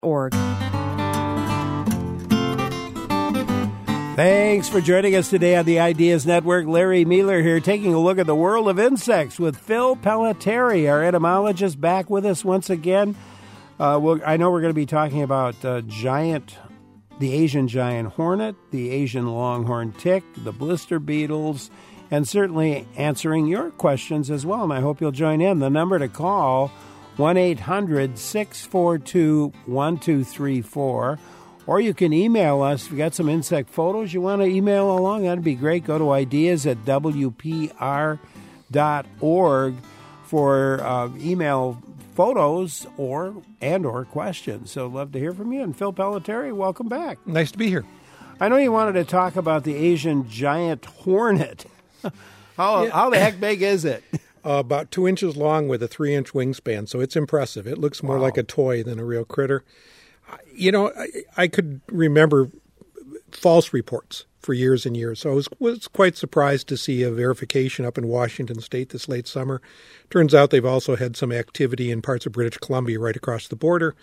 Thanks for joining us today on the Ideas Network. Larry Mueller here, taking a look at the world of insects with Phil Pelletieri, our entomologist, back with us once again. I know we're going to be talking about the Asian giant hornet, the Asian longhorn tick, the blister beetles, and certainly answering your questions as well. And I hope you'll join in. The number to call, 1-800-642-1234. Or you can email us. If you got some insect photos you want to email along, that'd be great. Go to ideas@wpr.org for email photos or questions. So love to hear from you. And Phil Pelletieri, welcome back. Nice to be here. I know you wanted to talk about the Asian giant hornet. How the heck big is it? About 2 inches long with a 3-inch wingspan, so it's impressive. It looks more like a toy than a real critter. You know, I could remember false reports for years and years, so I was quite surprised to see a verification up in Washington State this late summer. Turns out they've also had some activity in parts of British Columbia right across the border.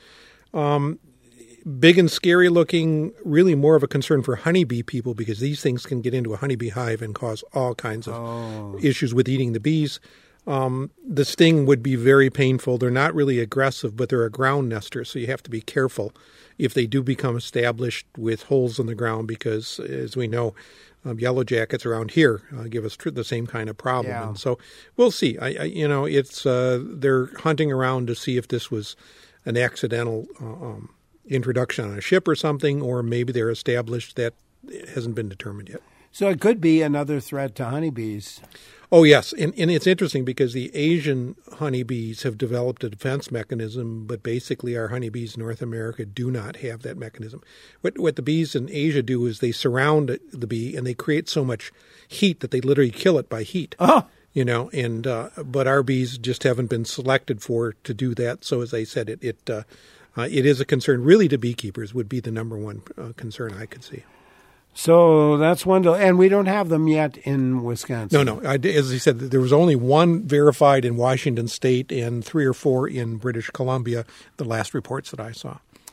Big and scary looking, really more of a concern for honeybee people because these things can get into a honeybee hive and cause all kinds of issues with eating the bees. The sting would be very painful. They're not really aggressive, but they're a ground nester, so you have to be careful if they do become established with holes in the ground because, as we know, yellow jackets around here give us the same kind of problem. Yeah. And so we'll see. It's they're hunting around to see if this was an accidental introduction on a ship or something, or maybe they're established. That hasn't been determined yet. So it could be another threat to honeybees. Oh, yes. And it's interesting because the Asian honeybees have developed a defense mechanism, but basically our honeybees in North America do not have that mechanism. What the bees in Asia do is they surround the bee and they create so much heat that they literally kill it by heat. Oh. You know, and but our bees just haven't been selected to do that. So as I said, it is a concern really to beekeepers, would be the number one concern I could see. So that's one, and we don't have them yet in Wisconsin. No. As I said, there was only one verified in Washington State and 3 or 4 in British Columbia, the last reports that I saw.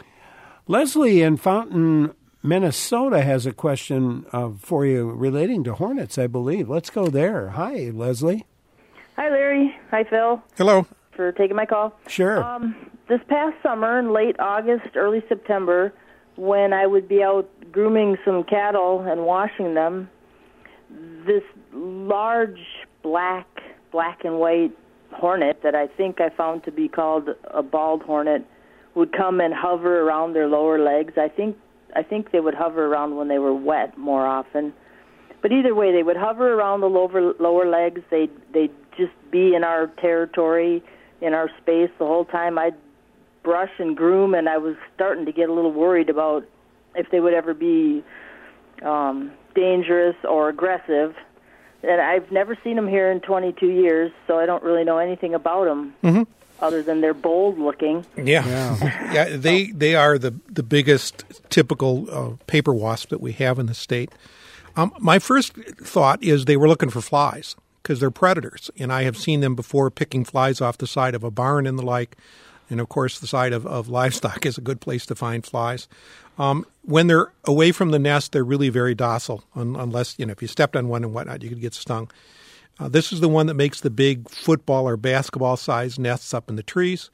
Leslie in Fountain, Minnesota has a question for you relating to hornets, I believe. Let's go there. Hi, Leslie. Hi, Larry. Hi, Phil. Hello. For taking my call. Sure. This past summer, in late August, early September, when I would be out grooming some cattle and washing them, this large black and white hornet that I think I found to be called a bald hornet would come and hover around their lower legs. I think they would hover around when they were wet more often. But either way, they would hover around the lower legs. They'd just be in our territory, in our space the whole time. I'd brush and groom, and I was starting to get a little worried about if they would ever be dangerous or aggressive. And I've never seen them here in 22 years, so I don't really know anything about them other than they're bold looking. Yeah. They are the biggest typical paper wasp that we have in the state. My first thought is they were looking for flies because they're predators, and I have seen them before picking flies off the side of a barn and the like. And, of course, the side of livestock is a good place to find flies. When they're away from the nest, they're really very docile, unless, if you stepped on one and whatnot, you could get stung. This is the one that makes the big football or basketball-sized nests up in the trees.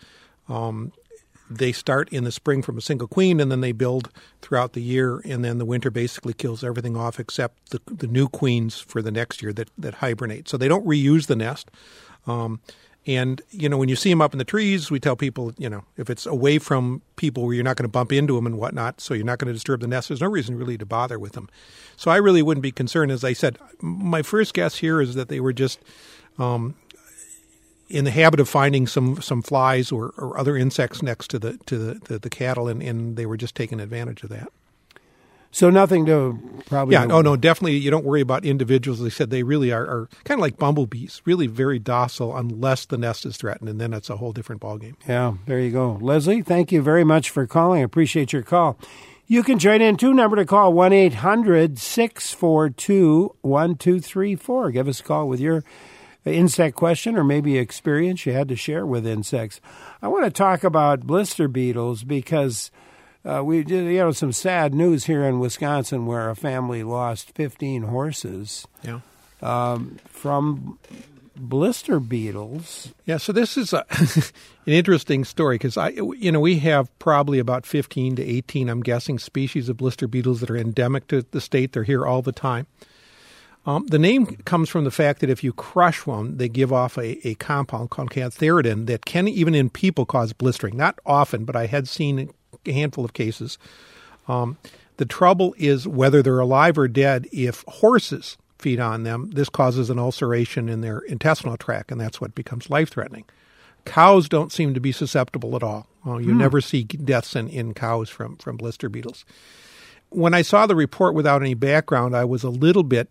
They start in the spring from a single queen, and then they build throughout the year, and then the winter basically kills everything off except the new queens for the next year that hibernate. So they don't reuse the nest. And, when you see them up in the trees, we tell people, if it's away from people where you're not going to bump into them and whatnot, so you're not going to disturb the nest, there's no reason really to bother with them. So I really wouldn't be concerned. As I said, my first guess here is that they were just in the habit of finding some flies or other insects next to the cattle, and they were just taking advantage of that. So nothing to probably... Yeah, no, definitely you don't worry about individuals. They said they really are kind of like bumblebees, really very docile unless the nest is threatened, and then it's a whole different ballgame. Yeah, there you go. Leslie, thank you very much for calling. I appreciate your call. You can join in, too. Number to call, 1-800-642-1234. Give us a call with your insect question or maybe experience you had to share with insects. I want to talk about blister beetles because we did, some sad news here in Wisconsin where a family lost 15 horses from blister beetles. Yeah, so this is an interesting story because we have probably about 15 to 18, I'm guessing, species of blister beetles that are endemic to the state. They're here all the time. The name comes from the fact that if you crush one, they give off a compound called cantharidin that can, even in people, cause blistering. Not often, but I had seen a handful of cases. The trouble is whether they're alive or dead. If horses feed on them, this causes an ulceration in their intestinal tract, and that's what becomes life-threatening. Cows don't seem to be susceptible at all. You never see deaths in cows from blister beetles. When I saw the report without any background, I was a little bit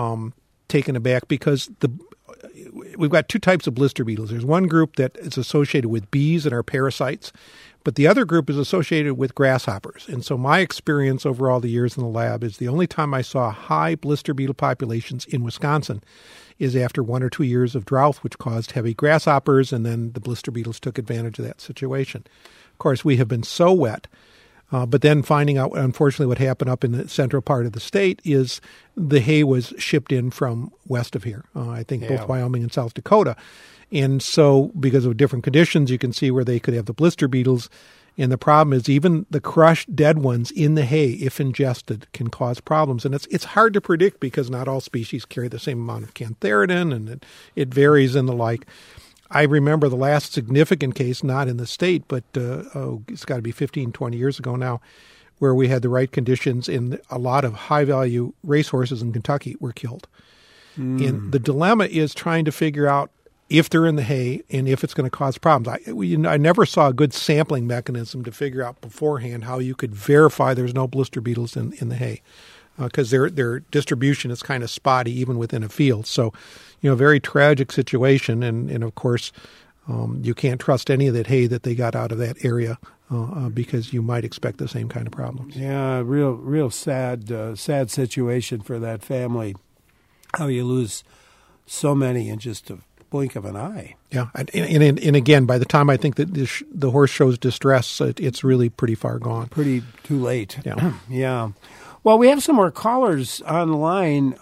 taken aback because we've got two types of blister beetles. There's one group that is associated with bees and are parasites, but the other group is associated with grasshoppers. And so my experience over all the years in the lab is the only time I saw high blister beetle populations in Wisconsin is after 1 or 2 years of drought, which caused heavy grasshoppers, and then the blister beetles took advantage of that situation. Of course, we have been so wet. But then finding out, unfortunately, what happened up in the central part of the state is the hay was shipped in from west of here, I think both Wyoming and South Dakota. And so because of different conditions, you can see where they could have the blister beetles. And the problem is even the crushed dead ones in the hay, if ingested, can cause problems. And it's hard to predict because not all species carry the same amount of cantharidin, and it varies and the like. I remember the last significant case, not in the state, but it's got to be 15, 20 years ago now, where we had the right conditions and a lot of high-value racehorses in Kentucky were killed. And the dilemma is trying to figure out if they're in the hay and if it's going to cause problems. I never saw a good sampling mechanism to figure out beforehand how you could verify there's no blister beetles in the hay because their distribution is kind of spotty even within a field. So, very tragic situation. And of course, you can't trust any of that hay that they got out of that area because you might expect the same kind of problems. Yeah, real sad situation for that family. How you lose so many in just a blink of an eye. Yeah, and again, by the time I think that the horse shows distress, it's really pretty far gone. Pretty too late. Yeah. Yeah. Well, we have some more callers online.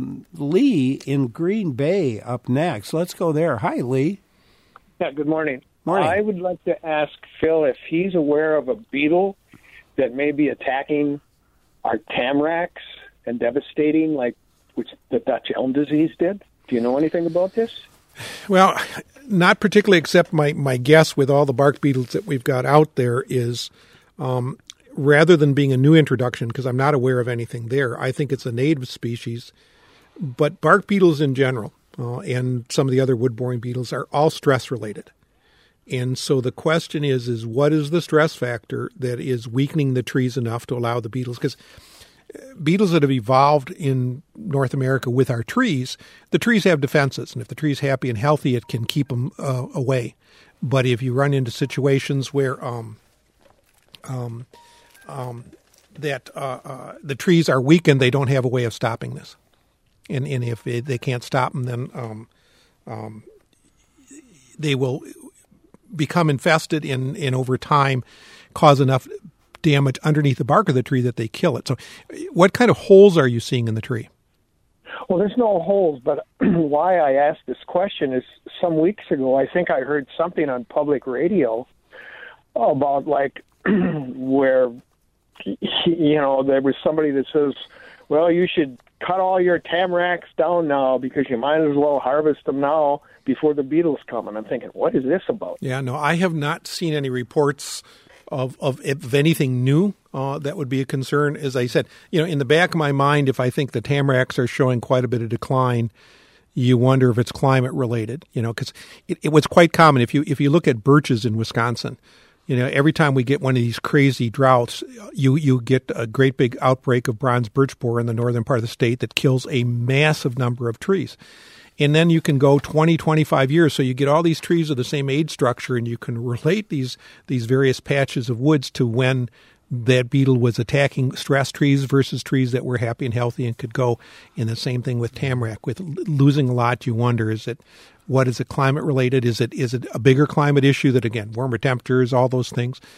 Lee in Green Bay up next. Let's go there. Hi, Lee. Yeah, good morning. Morning. I would like to ask Phil if he's aware of a beetle that may be attacking our tamaracks and devastating, like which the Dutch elm disease did. Do you know anything about this? Well, not particularly, except my guess with all the bark beetles that we've got out there is rather than being a new introduction, because I'm not aware of anything there, I think it's a native species. But bark beetles in general and some of the other wood-boring beetles are all stress-related. And so the question is what is the stress factor that is weakening the trees enough to allow the beetles? Because beetles that have evolved in North America with our trees, the trees have defenses. And if the tree's happy and healthy, it can keep them away. But if you run into situations where the trees are weakened, they don't have a way of stopping this. And if they can't stop them, then they will become infested and over time cause enough damage underneath the bark of the tree that they kill it. So what kind of holes are you seeing in the tree? Well, there's no holes, but why I asked this question is some weeks ago, I think I heard something on public radio about like where, there was somebody that says, well, you should cut all your tamaracks down now because you might as well harvest them now before the beetles come. And I'm thinking, what is this about? Yeah, no, I have not seen any reports of anything new that would be a concern. As I said, in the back of my mind, if I think the tamaracks are showing quite a bit of decline, you wonder if it's climate related, because it was quite common. If you look at birches in Wisconsin, every time we get one of these crazy droughts, you get a great big outbreak of bronze birch borer in the northern part of the state that kills a massive number of trees. And then you can go 20, 25 years. So you get all these trees of the same age structure, and you can relate these various patches of woods to when that beetle was attacking stress trees versus trees that were happy and healthy and could go. And the same thing with tamarack. With losing a lot, you wonder, what is it climate related? Is it a bigger climate issue that, again, warmer temperatures, all those things?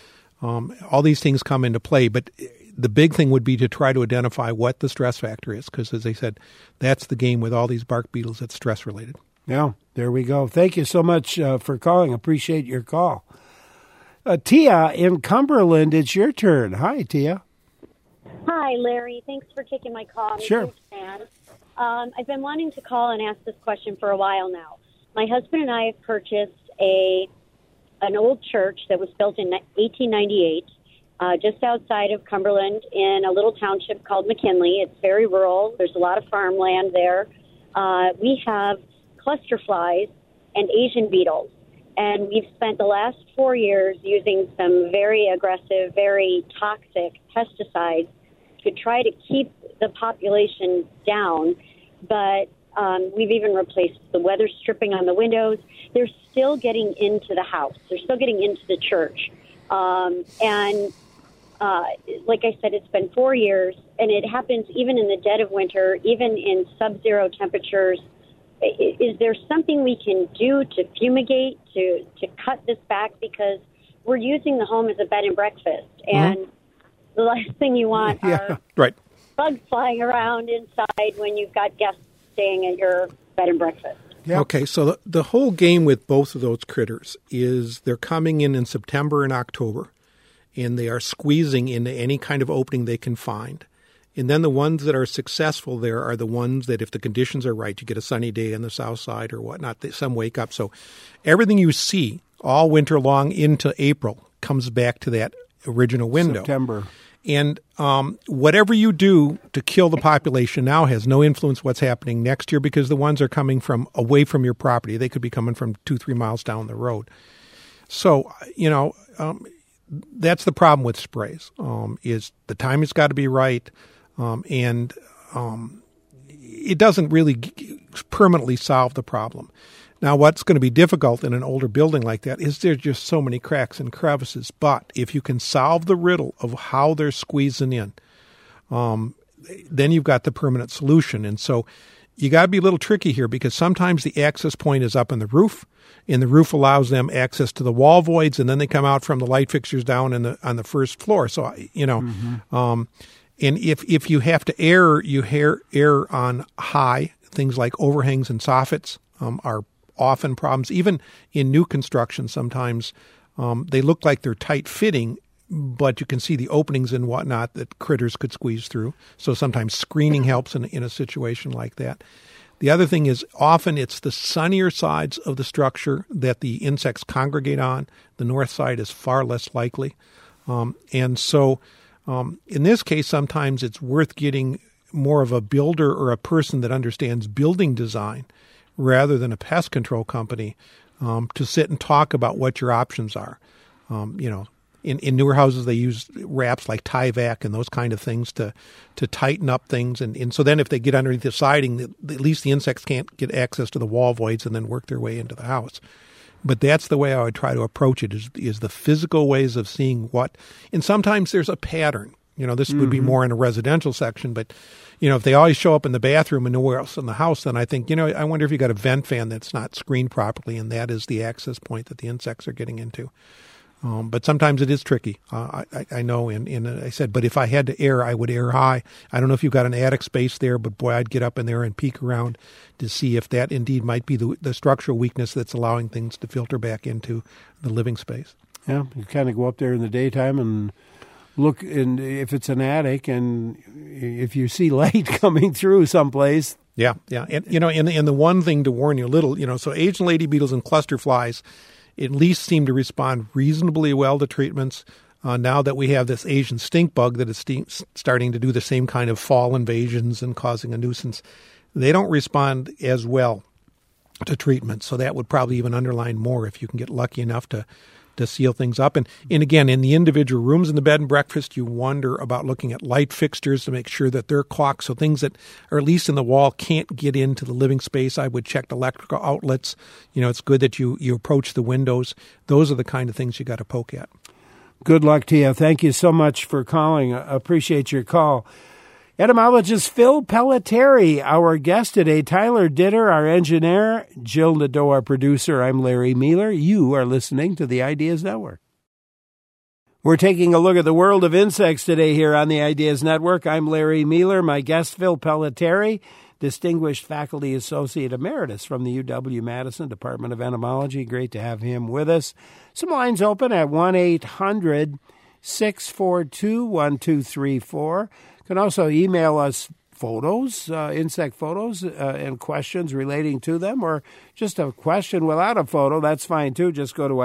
All these things come into play, but the big thing would be to try to identify what the stress factor is, because as I said, that's the game with all these bark beetles. It's stress related. Yeah, there we go. Thank you so much for calling. Appreciate your call. Tia in Cumberland, it's your turn. Hi, Tia. Hi, Larry. Thanks for taking my call. I'm Sure. a huge fan. I've been wanting to call and ask this question for a while now. My husband and I have purchased an old church that was built in 1898 just outside of Cumberland in a little township called McKinley. It's very rural. There's a lot of farmland there. We have cluster flies and Asian beetles. And we've spent the last 4 years using some very aggressive, very toxic pesticides to try to keep the population down. But we've even replaced the weather stripping on the windows. They're still getting into the house. They're still getting into the church. Like I said, it's been 4 years, and it happens even in the dead of winter, even in sub-zero temperatures. Is there something we can do to fumigate, to cut this back? Because we're using the home as a bed and breakfast, and the last thing you want are bugs flying around inside when you've got guests staying at your bed and breakfast. Yep. Okay, so the whole game with both of those critters is they're coming in September and October, and they are squeezing into any kind of opening they can find. And then the ones that are successful there are the ones that if the conditions are right, you get a sunny day on the south side or whatnot, some wake up. So everything you see all winter long into April comes back to that original window. September. And whatever you do to kill the population now has no influence what's happening next year, because the ones are coming from away from your property. They could be coming from 2-3 miles down the road. So, that's the problem with sprays, is the time has got to be right. And it doesn't really permanently solve the problem. Now, what's going to be difficult in an older building like that is there's just so many cracks and crevices. But if you can solve the riddle of how they're squeezing in, then you've got the permanent solution. And so you got to be a little tricky here, because sometimes the access point is up in the roof, and the roof allows them access to the wall voids, and then they come out from the light fixtures down on the first floor. So, and if you have to err, you err on high. Things like overhangs and soffits are often problems. Even in new construction, sometimes they look like they're tight-fitting, but you can see the openings and whatnot that critters could squeeze through. So sometimes screening helps in a situation like that. The other thing is often it's the sunnier sides of the structure that the insects congregate on. The north side is far less likely. And so in this case, sometimes it's worth getting more of a builder or a person that understands building design rather than a pest control company to sit and talk about what your options are. In newer houses, they use wraps like Tyvek and those kind of things to tighten up things. And so then if they get underneath the siding, at least the insects can't get access to the wall voids and then work their way into the house. But that's the way I would try to approach it, is the physical ways of seeing what. And sometimes there's a pattern. This would be more in a residential section. But, if they always show up in the bathroom and nowhere else in the house, then I think, I wonder if you got a vent fan that's not screened properly, and that is the access point that the insects are getting into. But sometimes it is tricky. I know, and I said, but if I had to err, I would err high. I don't know if you've got an attic space there, but boy, I'd get up in there and peek around to see if that indeed might be the structural weakness that's allowing things to filter back into the living space. Yeah, you kind of go up there in the daytime and look, and if it's an attic, and if you see light coming through someplace. Yeah, and and the one thing to warn you a little, so Asian lady beetles and cluster flies at least seem to respond reasonably well to treatments. Now that we have this Asian stink bug that is starting to do the same kind of fall invasions and causing a nuisance, they don't respond as well to treatment. So that would probably even underline more if you can get lucky enough to seal things up. And again, in the individual rooms in the bed and breakfast, you wonder about looking at light fixtures to make sure that they're caulked. So things that are at least in the wall can't get into the living space. I would check electrical outlets. It's good that you approach the windows. Those are the kind of things you got to poke at. Good luck to you. Thank you so much for calling. I appreciate your call. Entomologist Phil Pelletieri, our guest today. Tyler Ditter, our engineer. Jill Nadeau, our producer. I'm Larry Mealer. You are listening to the Ideas Network. We're taking a look at the world of insects today here on the Ideas Network. I'm Larry Mealer. My guest, Phil Pelletieri, Distinguished Faculty Associate Emeritus from the UW-Madison Department of Entomology. Great to have him with us. Some lines open at 1-800-642-1234. You can also email us photos, insect photos, and questions relating to them, or just a question without a photo. That's fine, too. Just go to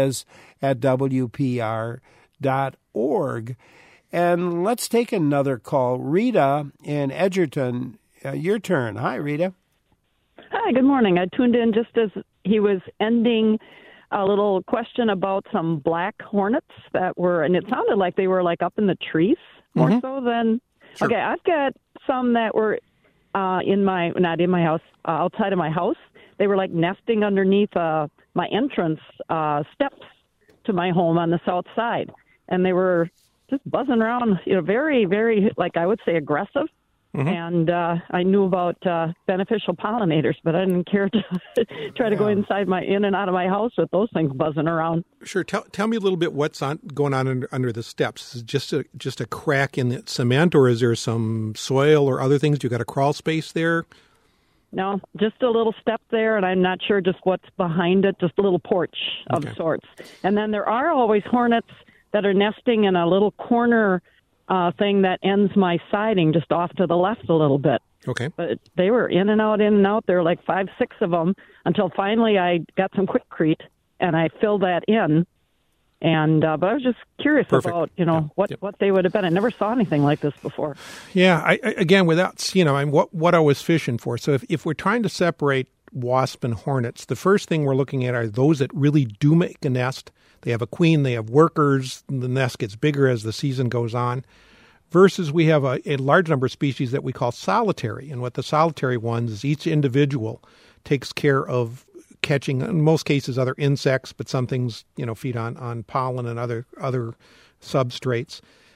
ideas@wpr.org. And let's take another call. Rita in Edgerton, your turn. Hi, Rita. Hi, good morning. I tuned in just as he was ending a little question about some black hornets that were, and it sounded like they were like up in the trees more so than, Sure. Okay, I've got some that were not in my house, outside of my house. They were like nesting underneath my entrance steps to my home on the south side. And they were just buzzing around, very, very, like I would say, aggressive. And I knew about beneficial pollinators, but I didn't care to try to go in and out of my house with those things buzzing around. Sure. Tell me a little bit what's going on under the steps. Is it just a crack in the cement, or is there some soil or other things? You got a crawl space there? No, just a little step there, and I'm not sure just what's behind it, just a little porch of sorts. And then there are always hornets that are nesting in a little corner thing that ends my siding just off to the left a little bit. Okay. But they were in and out. There were like 5, 6 of them until finally I got some Quikrete and I filled that in. And but I was just curious about what they would have been. I never saw anything like this before. Yeah. Again, without what I was fishing for. So if we're trying to separate wasp and hornets, the first thing we're looking at are those that really do make a nest. They have a queen, they have workers, the nest gets bigger as the season goes on, versus we have a large number of species that we call solitary. And what the solitary ones is each individual takes care of catching, in most cases, other insects, but some things, feed on pollen and other substrates.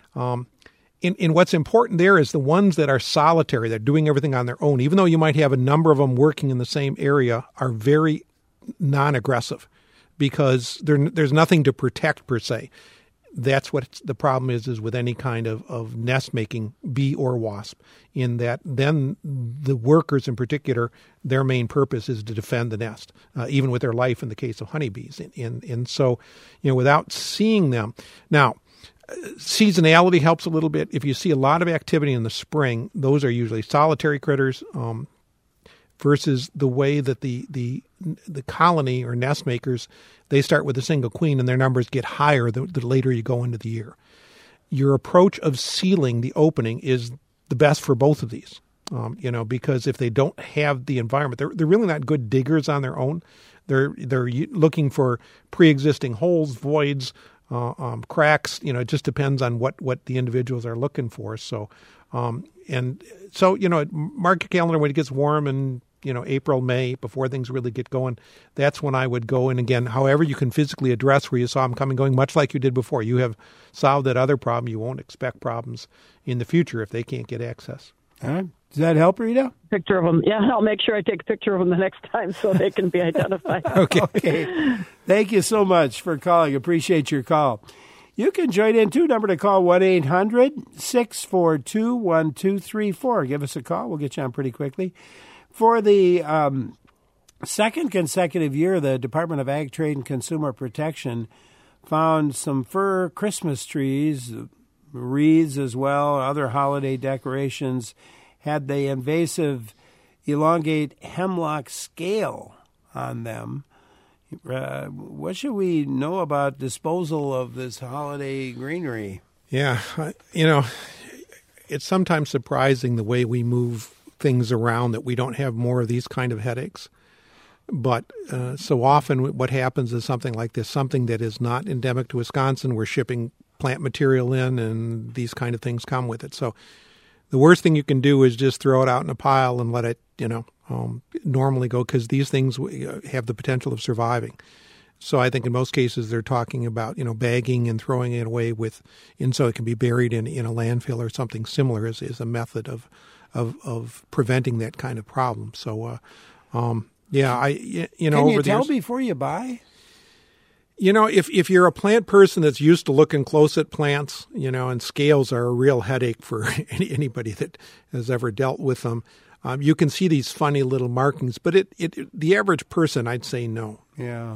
In what's important there is the ones that are solitary, they're doing everything on their own, even though you might have a number of them working in the same area, are very non-aggressive, because there's nothing to protect per se. That's what the problem is with any kind of nest making, bee or wasp, in that then the workers in particular, their main purpose is to defend the nest, even with their life in the case of honeybees. And so, without seeing them. Now, seasonality helps a little bit. If you see a lot of activity in the spring, those are usually solitary critters, versus the way that the colony or nest makers, they start with a single queen and their numbers get higher the later you go into the year. Your approach of sealing the opening is the best for both of these, because if they don't have the environment, they're really not good diggers on their own. They're looking for pre-existing holes, voids, cracks. It just depends on what the individuals are looking for. So, mark your calendar when it gets warm and April, May, before things really get going. That's when I would go. And again, however you can physically address where you saw them coming, going, much like you did before. You have solved that other problem. You won't expect problems in the future if they can't get access. All right. Does that help, Rita? Picture of them. Yeah, I'll make sure I take a picture of them the next time so they can be identified. Okay. Thank you so much for calling. Appreciate your call. You can join in, too. Number to call, 1-800-642-1234. Give us a call. We'll get you on pretty quickly. For the second consecutive year, the Department of Ag, Trade, and Consumer Protection found some fir Christmas trees, wreaths as well, other holiday decorations, had the invasive elongate hemlock scale on them. What should we know about disposal of this holiday greenery? Yeah, it's sometimes surprising the way we move things around that we don't have more of these kind of headaches. But so often what happens is something like this, something that is not endemic to Wisconsin, we're shipping plant material in and these kind of things come with it. So the worst thing you can do is just throw it out in a pile and let it, normally go, because these things have the potential of surviving. So I think in most cases they're talking about, bagging and throwing it away and so it can be buried in a landfill or something similar is a method of preventing that kind of problem. So, Can you tell before you buy? If you're a plant person that's used to looking close at plants, and scales are a real headache for anybody that has ever dealt with them, you can see these funny little markings. But the average person, I'd say no. Yeah.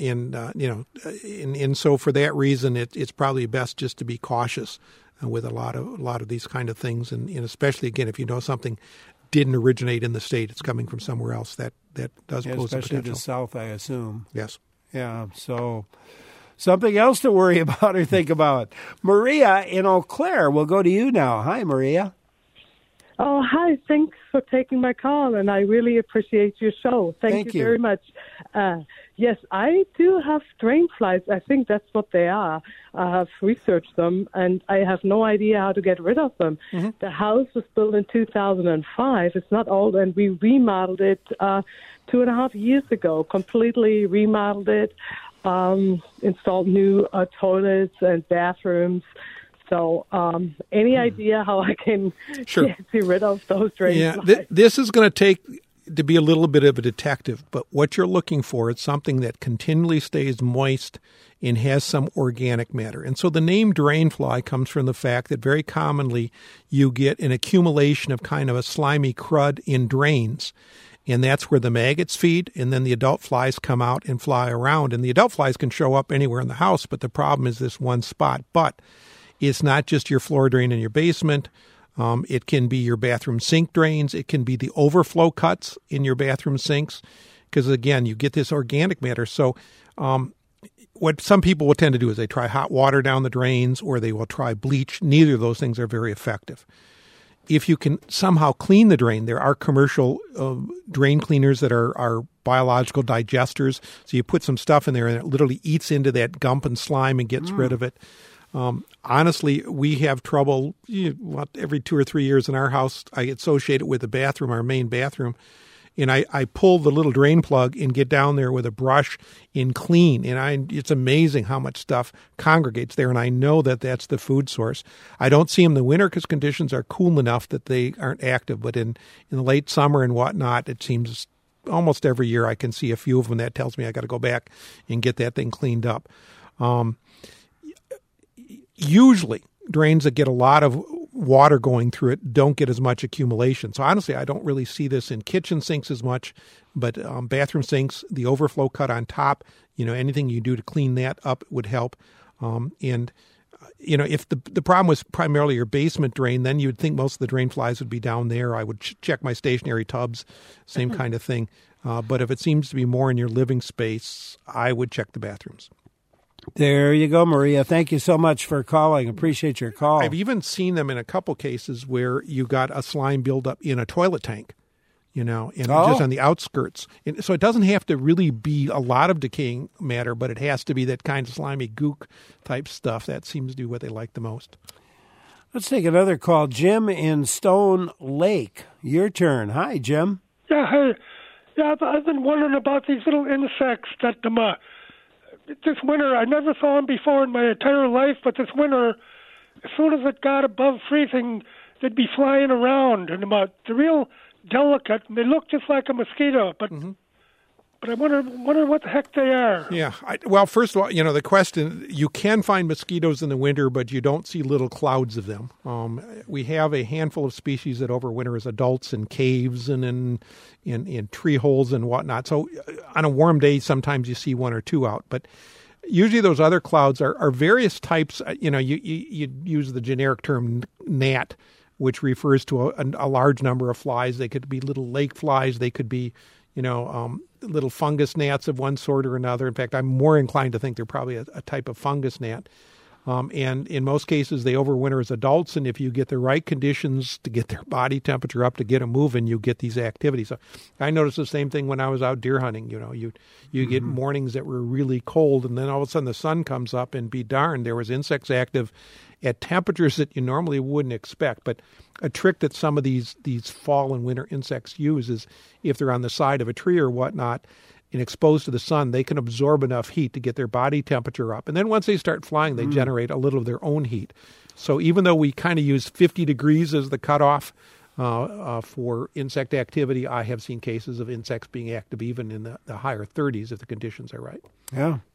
And so for that reason, it's probably best just to be cautious with a lot of these kind of things, and especially again if you know something didn't originate in the state, it's coming from somewhere else. That does pose a especially potential. the south, I assume. Yes. Yeah, so something else to worry about or think about. Maria in Eau Claire, we'll go to you now. Hi, Maria. Oh, hi. Thanks for taking my call, and I really appreciate your show. Thank you very much. Yes, I do have drain flies. I think that's what they are. I have researched them, and I have no idea how to get rid of them. Mm-hmm. The house was built in 2005. It's not old, and we remodeled it 2.5 years ago, completely remodeled it, installed new toilets and bathrooms. So any idea how I can get rid of those drain flies? This is going to take to be a little bit of a detective, but what you're looking for is something that continually stays moist and has some organic matter. And so the name drain fly comes from the fact that very commonly you get an accumulation of kind of a slimy crud in drains. And that's where the maggots feed, and then the adult flies come out and fly around. And the adult flies can show up anywhere in the house, but the problem is this one spot. But it's not just your floor drain in your basement. It can be your bathroom sink drains. It can be the overflow cuts in your bathroom sinks because, again, you get this organic matter. So what some people will tend to do is they try hot water down the drains or they will try bleach. Neither of those things are very effective. If you can somehow clean the drain, there are commercial drain cleaners that are biological digesters. So you put some stuff in there and it literally eats into that gump and slime and gets rid of it. Honestly, we have trouble every 2 or 3 years in our house. I associate it with the bathroom, our main bathroom. And I pull the little drain plug and get down there with a brush and clean. And it's amazing how much stuff congregates there. And I know that that's the food source. I don't see them in the winter because conditions are cool enough that they aren't active. But in the late summer and whatnot, it seems almost every year I can see a few of them. That tells me I got to go back and get that thing cleaned up. Usually, drains that get a lot of water going through it don't get as much accumulation. So honestly, I don't really see this in kitchen sinks as much, but bathroom sinks, the overflow cut on top, anything you do to clean that up would help. If the problem was primarily your basement drain, then you'd think most of the drain flies would be down there. I would check my stationary tubs, same kind of thing. But if it seems to be more in your living space, I would check the bathrooms. There you go, Maria. Thank you so much for calling. Appreciate your call. I've even seen them in a couple cases where you got a slime buildup in a toilet tank, and just on the outskirts. And so it doesn't have to really be a lot of decaying matter, but it has to be that kind of slimy gook type stuff. That seems to be what they like the most. Let's take another call. Jim in Stone Lake. Your turn. Hi, Jim. Yeah, hey. Yeah, I've been wondering about these little insects that this winter, I never saw them before in my entire life, but this winter, as soon as it got above freezing, they'd be flying around, and they're real delicate, and they look just like a mosquito, but I wonder what the heck they are. Yeah. Well, first of all, the question, you can find mosquitoes in the winter, but you don't see little clouds of them. We have a handful of species that overwinter as adults in caves and in tree holes and whatnot. So on a warm day, sometimes you see one or two out. But usually those other clouds are various types. You use the generic term gnat, which refers to a large number of flies. They could be little lake flies. They could be little fungus gnats of one sort or another. In fact, I'm more inclined to think they're probably a type of fungus gnat. And in most cases, they overwinter as adults. And if you get the right conditions to get their body temperature up to get them moving, you get these activities. So I noticed the same thing when I was out deer hunting. You get mornings that were really cold, and then all of a sudden the sun comes up, and be darned, there was insects active at temperatures that you normally wouldn't expect. But a trick that some of these fall and winter insects use is if they're on the side of a tree or whatnot and exposed to the sun, they can absorb enough heat to get their body temperature up. And then once they start flying, they generate a little of their own heat. So even though we kind of use 50 degrees as the cutoff for insect activity, I have seen cases of insects being active even in the higher 30s if the conditions are right. Yeah.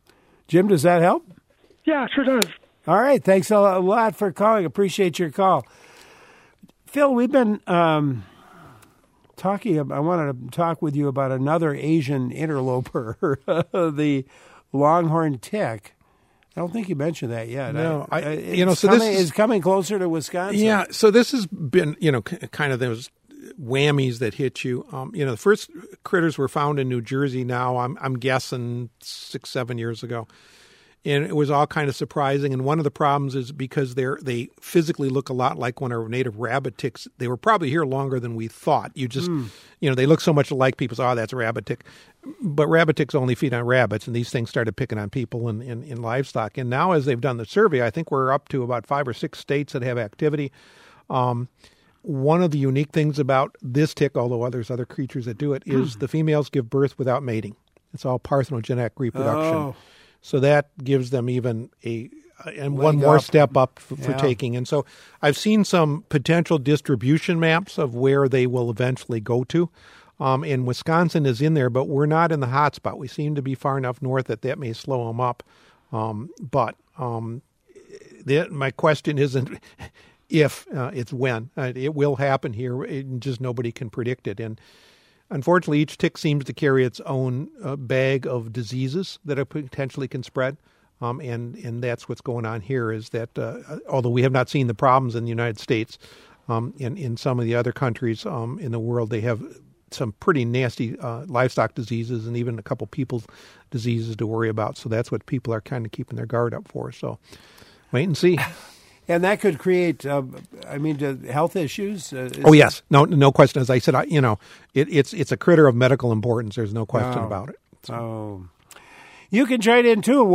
Jim, does that help? Yeah, sure does. All right. Thanks a lot for calling. Appreciate your call. Phil, we've been talking. I wanted to talk with you about another Asian interloper, the longhorn tick. I don't think you mentioned that yet. No, this is coming closer to Wisconsin. Yeah, so this has been, kind of those whammies that hit you. The first critters were found in New Jersey. Now I'm guessing 6-7 years ago, and it was all kind of surprising. And one of the problems is because they physically look a lot like one of our native rabbit ticks. They were probably here longer than we thought. You just, they look so much alike. People say, "Oh, that's a rabbit tick," but rabbit ticks only feed on rabbits, and these things started picking on people and livestock. And now, as they've done the survey, I think we're up to about 5 or 6 states that have activity. One of the unique things about this tick, although there's other creatures that do it, is the females give birth without mating. It's all parthenogenetic reproduction. Oh. So that gives them even one more step up for taking. And so I've seen some potential distribution maps of where they will eventually go to. And Wisconsin is in there, but we're not in the hot spot. We seem to be far enough north that may slow them up. But my question isn't if, it's when. It will happen here. Just nobody can predict it. And unfortunately, each tick seems to carry its own bag of diseases that it potentially can spread. And that's what's going on here is that although we have not seen the problems in the United States, in some of the other countries in the world, they have some pretty nasty livestock diseases and even a couple people's diseases to worry about. So that's what people are kind of keeping their guard up for. So wait and see. And that could create, health issues. Yes, no question. As I said, it's a critter of medical importance. There's no question about it. So. You can join in too.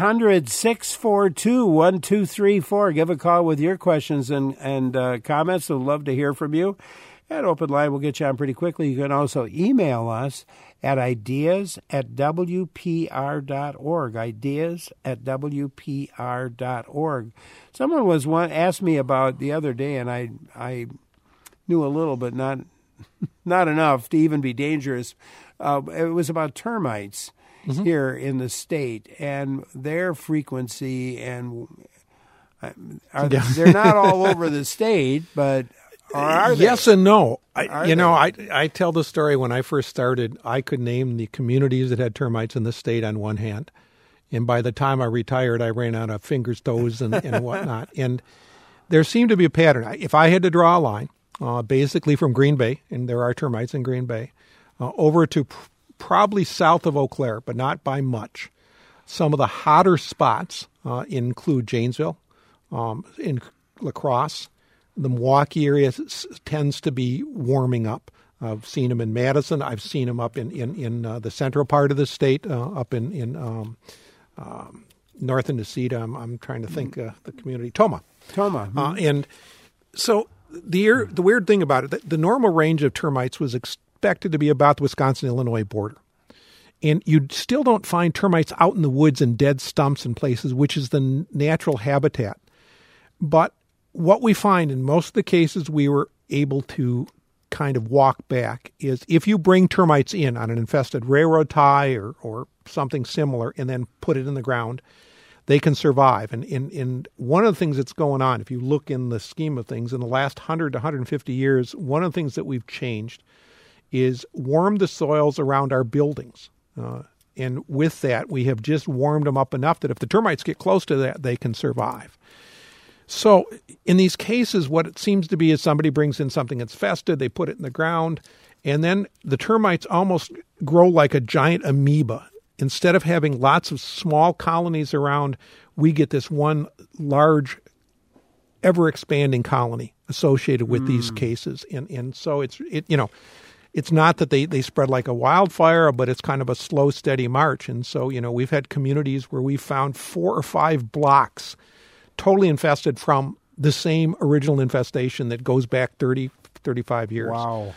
1-800-642-1234. Give a call with your questions and comments. We'd love to hear from you. At Open Line, we'll get you on pretty quickly. You can also email us at ideas@wpr.org. Ideas@wpr.org. Someone asked me about the other day, and I knew a little, but not enough to even be dangerous. It was about termites here in the state and their frequency, and they're not all over the state, but. Are they? Yes and no. I tell the story when I first started, I could name the communities that had termites in the state on one hand. And by the time I retired, I ran out of fingers, toes, and whatnot. And there seemed to be a pattern. If I had to draw a line, basically from Green Bay, and there are termites in Green Bay, over to probably south of Eau Claire, but not by much. Some of the hotter spots include Janesville, in La Crosse. The Milwaukee area tends to be warming up. I've seen them in Madison. I've seen them up in the central part of the state, up in north of Necedah. I'm trying to think the community. Tomah. And so the weird thing about it, the normal range of termites was expected to be about the Wisconsin-Illinois border. And you still don't find termites out in the woods and dead stumps and places, which is the natural habitat. But what we find in most of the cases we were able to kind of walk back is if you bring termites in on an infested railroad tie or something similar and then put it in the ground, they can survive. And one of the things that's going on, if you look in the scheme of things, in the last 100 to 150 years, one of the things that we've changed is warmed the soils around our buildings. And with that, we have just warmed them up enough that if the termites get close to that, they can survive. So in these cases, what it seems to be is somebody brings in something that's fested, they put it in the ground, and then the termites almost grow like a giant amoeba. Instead of having lots of small colonies around, we get this one large, ever-expanding colony associated with these cases. And so it's not that they spread like a wildfire, but it's kind of a slow, steady march. And so, we've had communities where we found 4 or 5 blocks totally infested from the same original infestation that goes back 30, 35 years. Wow.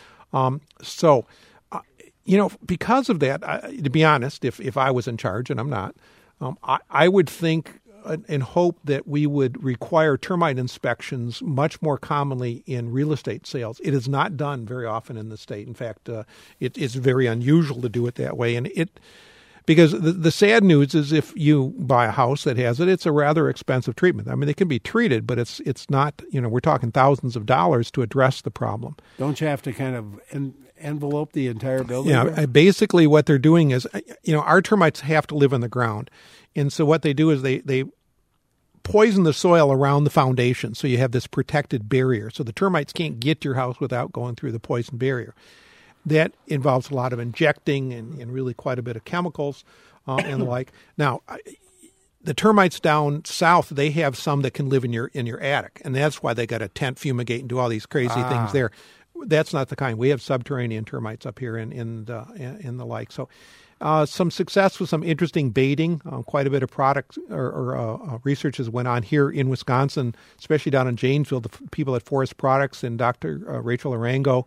Because of that, to be honest, if I was in charge, and I'm not, I would think and hope that we would require termite inspections much more commonly in real estate sales. It is not done very often in the state. In fact, it's very unusual to do it that way. And because the sad news is if you buy a house that has it, it's a rather expensive treatment. I mean, they can be treated, but it's not, we're talking thousands of dollars to address the problem. Don't you have to kind of envelope the entire building? Yeah, basically what they're doing is, our termites have to live on the ground. And so what they do is they poison the soil around the foundation, so you have this protected barrier. So the termites can't get to your house without going through the poison barrier. That involves a lot of injecting and really quite a bit of chemicals and the like. Now, the termites down south, they have some that can live in your attic, and that's why they got to tent fumigate and do all these crazy things there. That's not the kind. We have subterranean termites up here in the like. So some success with some interesting baiting. Quite a bit of product or research has went on here in Wisconsin, especially down in Janesville. The people at Forest Products and Dr. Rachel Arango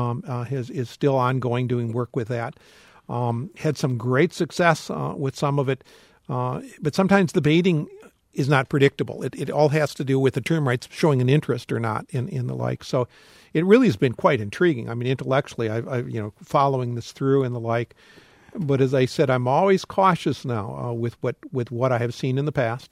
is still ongoing doing work with that. Had some great success with some of it, but sometimes the baiting is not predictable. It all has to do with the termites showing an interest or not in the like. So it really has been quite intriguing. I mean, intellectually, I've following this through and the like. But as I said, I'm always cautious now with what I have seen in the past.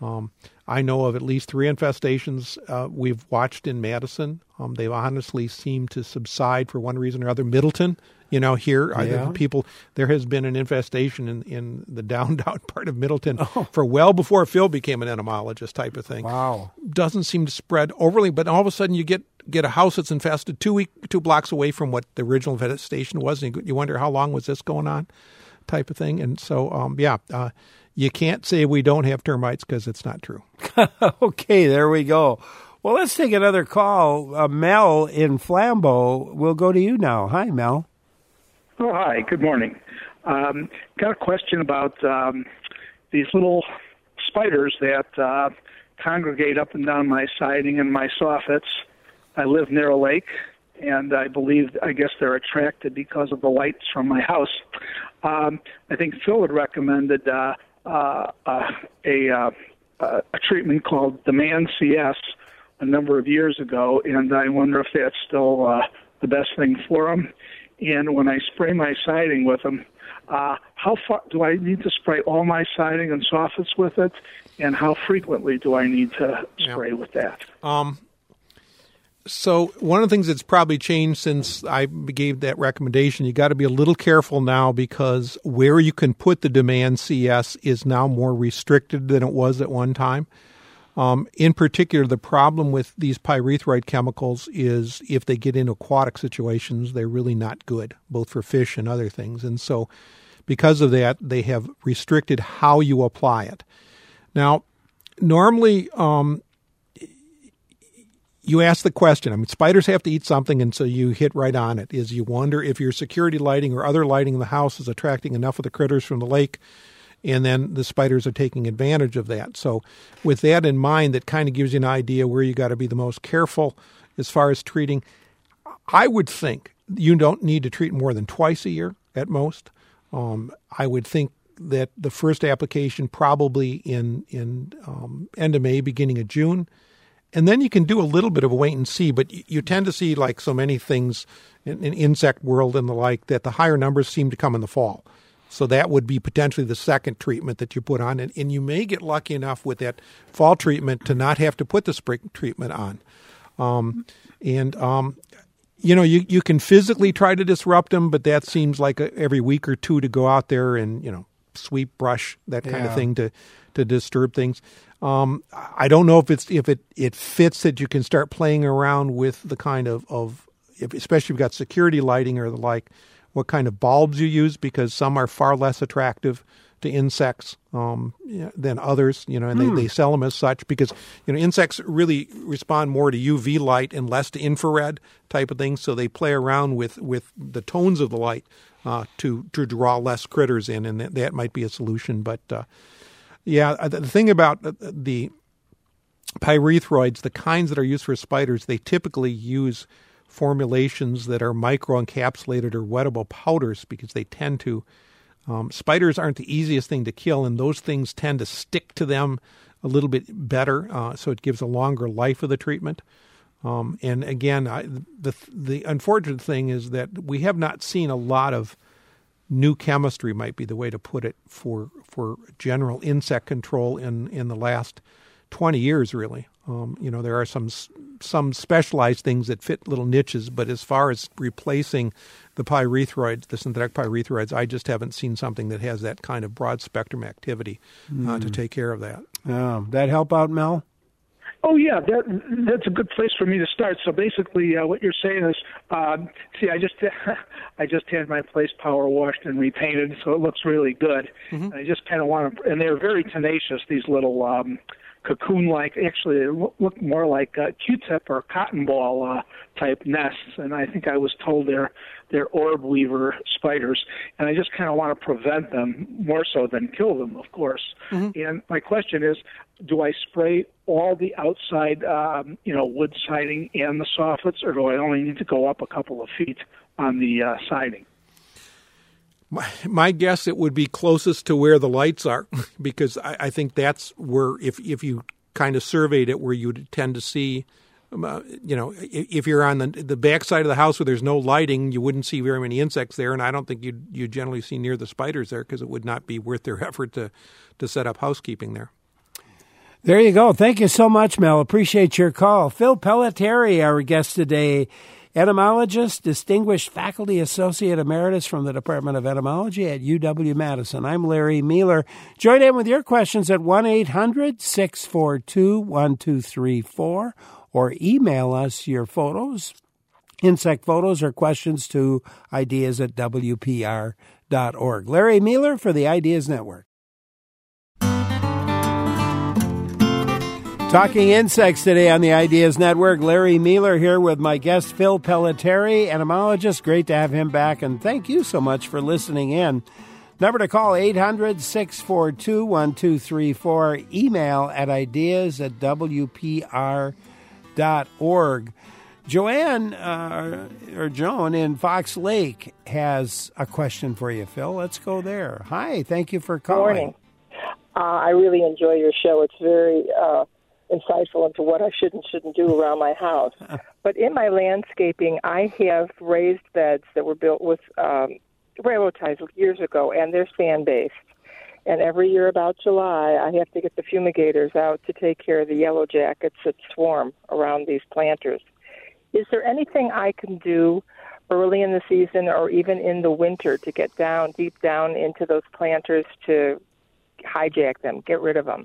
I know of at least 3 infestations we've watched in Madison. They honestly seem to subside for one reason or other. Middleton, here, there has been an infestation in the down part of Middleton for well before Phil became an entomologist type of thing. Wow. Doesn't seem to spread overly, but all of a sudden you get a house that's infested 2 blocks away from what the original infestation was, and you wonder how long was this going on type of thing. And so, you can't say we don't have termites because it's not true. Okay, there we go. Well, let's take another call. Mel in Flambeau, we'll go to you now. Hi, Mel. Oh, hi. Good morning. Got a question about these little spiders that congregate up and down my siding and my soffits. I live near a lake, and I guess they're attracted because of the lights from my house. I think Phil had recommended a treatment called Demand CS a number of years ago, and I wonder if that's still the best thing for them. And when I spray my siding with them, how far do I need to spray all my siding and soffits with it, and how frequently do I need to spray with that? So one of the things that's probably changed since I gave that recommendation, you got to be a little careful now because where you can put the Demand CS is now more restricted than it was at one time. In particular, the problem with these pyrethroid chemicals is if they get into aquatic situations, they're really not good, both for fish and other things. And so because of that, they have restricted how you apply it. Now, normally, you ask the question, I mean, spiders have to eat something, and so you hit right on it, is you wonder if your security lighting or other lighting in the house is attracting enough of the critters from the lake, and then the spiders are taking advantage of that. So with that in mind, that kind of gives you an idea where you got to be the most careful as far as treating. I would think you don't need to treat more than twice a year at most. I would think that the first application probably in end of May, beginning of June. And then you can do a little bit of a wait and see, but you tend to see, like so many things in insect world and the like, that the higher numbers seem to come in the fall. So that would be potentially the second treatment that you put on. And you may get lucky enough with that fall treatment to not have to put the spring treatment on. You can physically try to disrupt them, but that seems like every week or two to go out there and, sweep, brush, that kind of thing to disturb things. I don't know if it fits that you can start playing around with the kind of especially if you've got security lighting or the like, what kind of bulbs you use, because some are far less attractive to insects than others, and they sell them as such because, insects really respond more to UV light and less to infrared type of things. So they play around with the tones of the light to draw less critters in, and that might be a solution. But the thing about the pyrethroids, the kinds that are used for spiders, they typically use formulations that are microencapsulated or wettable powders because they tend to spiders aren't the easiest thing to kill, and those things tend to stick to them a little bit better, so it gives a longer life of the treatment. And again, the unfortunate thing is that we have not seen a lot of new chemistry might be the way to put it for general insect control in the last 20 years, really. There are some specialized things that fit little niches, but as far as replacing the pyrethroids, the synthetic pyrethroids, I just haven't seen something that has that kind of broad spectrum activity to take care of that. That help out, Mel? Oh yeah, that's a good place for me to start. So basically, what you're saying is, I just had my place power washed and repainted, so it looks really good. Mm-hmm. And I just kind of want to, and they're very tenacious. These little cocoon-like, actually, they look more like Q-tip or cotton ball type nests. And I think I was told they're orb weaver spiders. And I just kind of want to prevent them more so than kill them, of course. Mm-hmm. And my question is, do I spray all the outside, wood siding and the soffits, or do I only need to go up a couple of feet on the siding? My guess, it would be closest to where the lights are, because I think that's where, if you kind of surveyed it, where you would tend to see, if you're on the back side of the house where there's no lighting, you wouldn't see very many insects there, and I don't think you generally see near the spiders there, because it would not be worth their effort to set up housekeeping there. There you go. Thank you so much, Mel. Appreciate your call. Phil Pelletieri, our guest today, entomologist, distinguished faculty associate emeritus from the Department of Entomology at UW-Madison. I'm Larry Mealer. Join in with your questions at 1-800-642-1234 or email us your photos, insect photos, or questions to ideas@WPR.org. Larry Mealer for the Ideas Network. Talking insects today on the Ideas Network. Larry Mealer here with my guest, Phil Pelletieri, entomologist. Great to have him back, and thank you so much for listening in. Number to call, 800-642-1234. Email at ideas@WPR.org. Joanne, or Joan in Fox Lake has a question for you, Phil. Let's go there. Hi, thank you for calling. Good morning. I really enjoy your show. It's very insightful into what I should and shouldn't do around my house. But in my landscaping, I have raised beds that were built with railroad ties years ago, and they're sand-based. And every year about July, I have to get the fumigators out to take care of the yellow jackets that swarm around these planters. Is there anything I can do early in the season or even in the winter to get down, deep down into those planters to hijack them, get rid of them?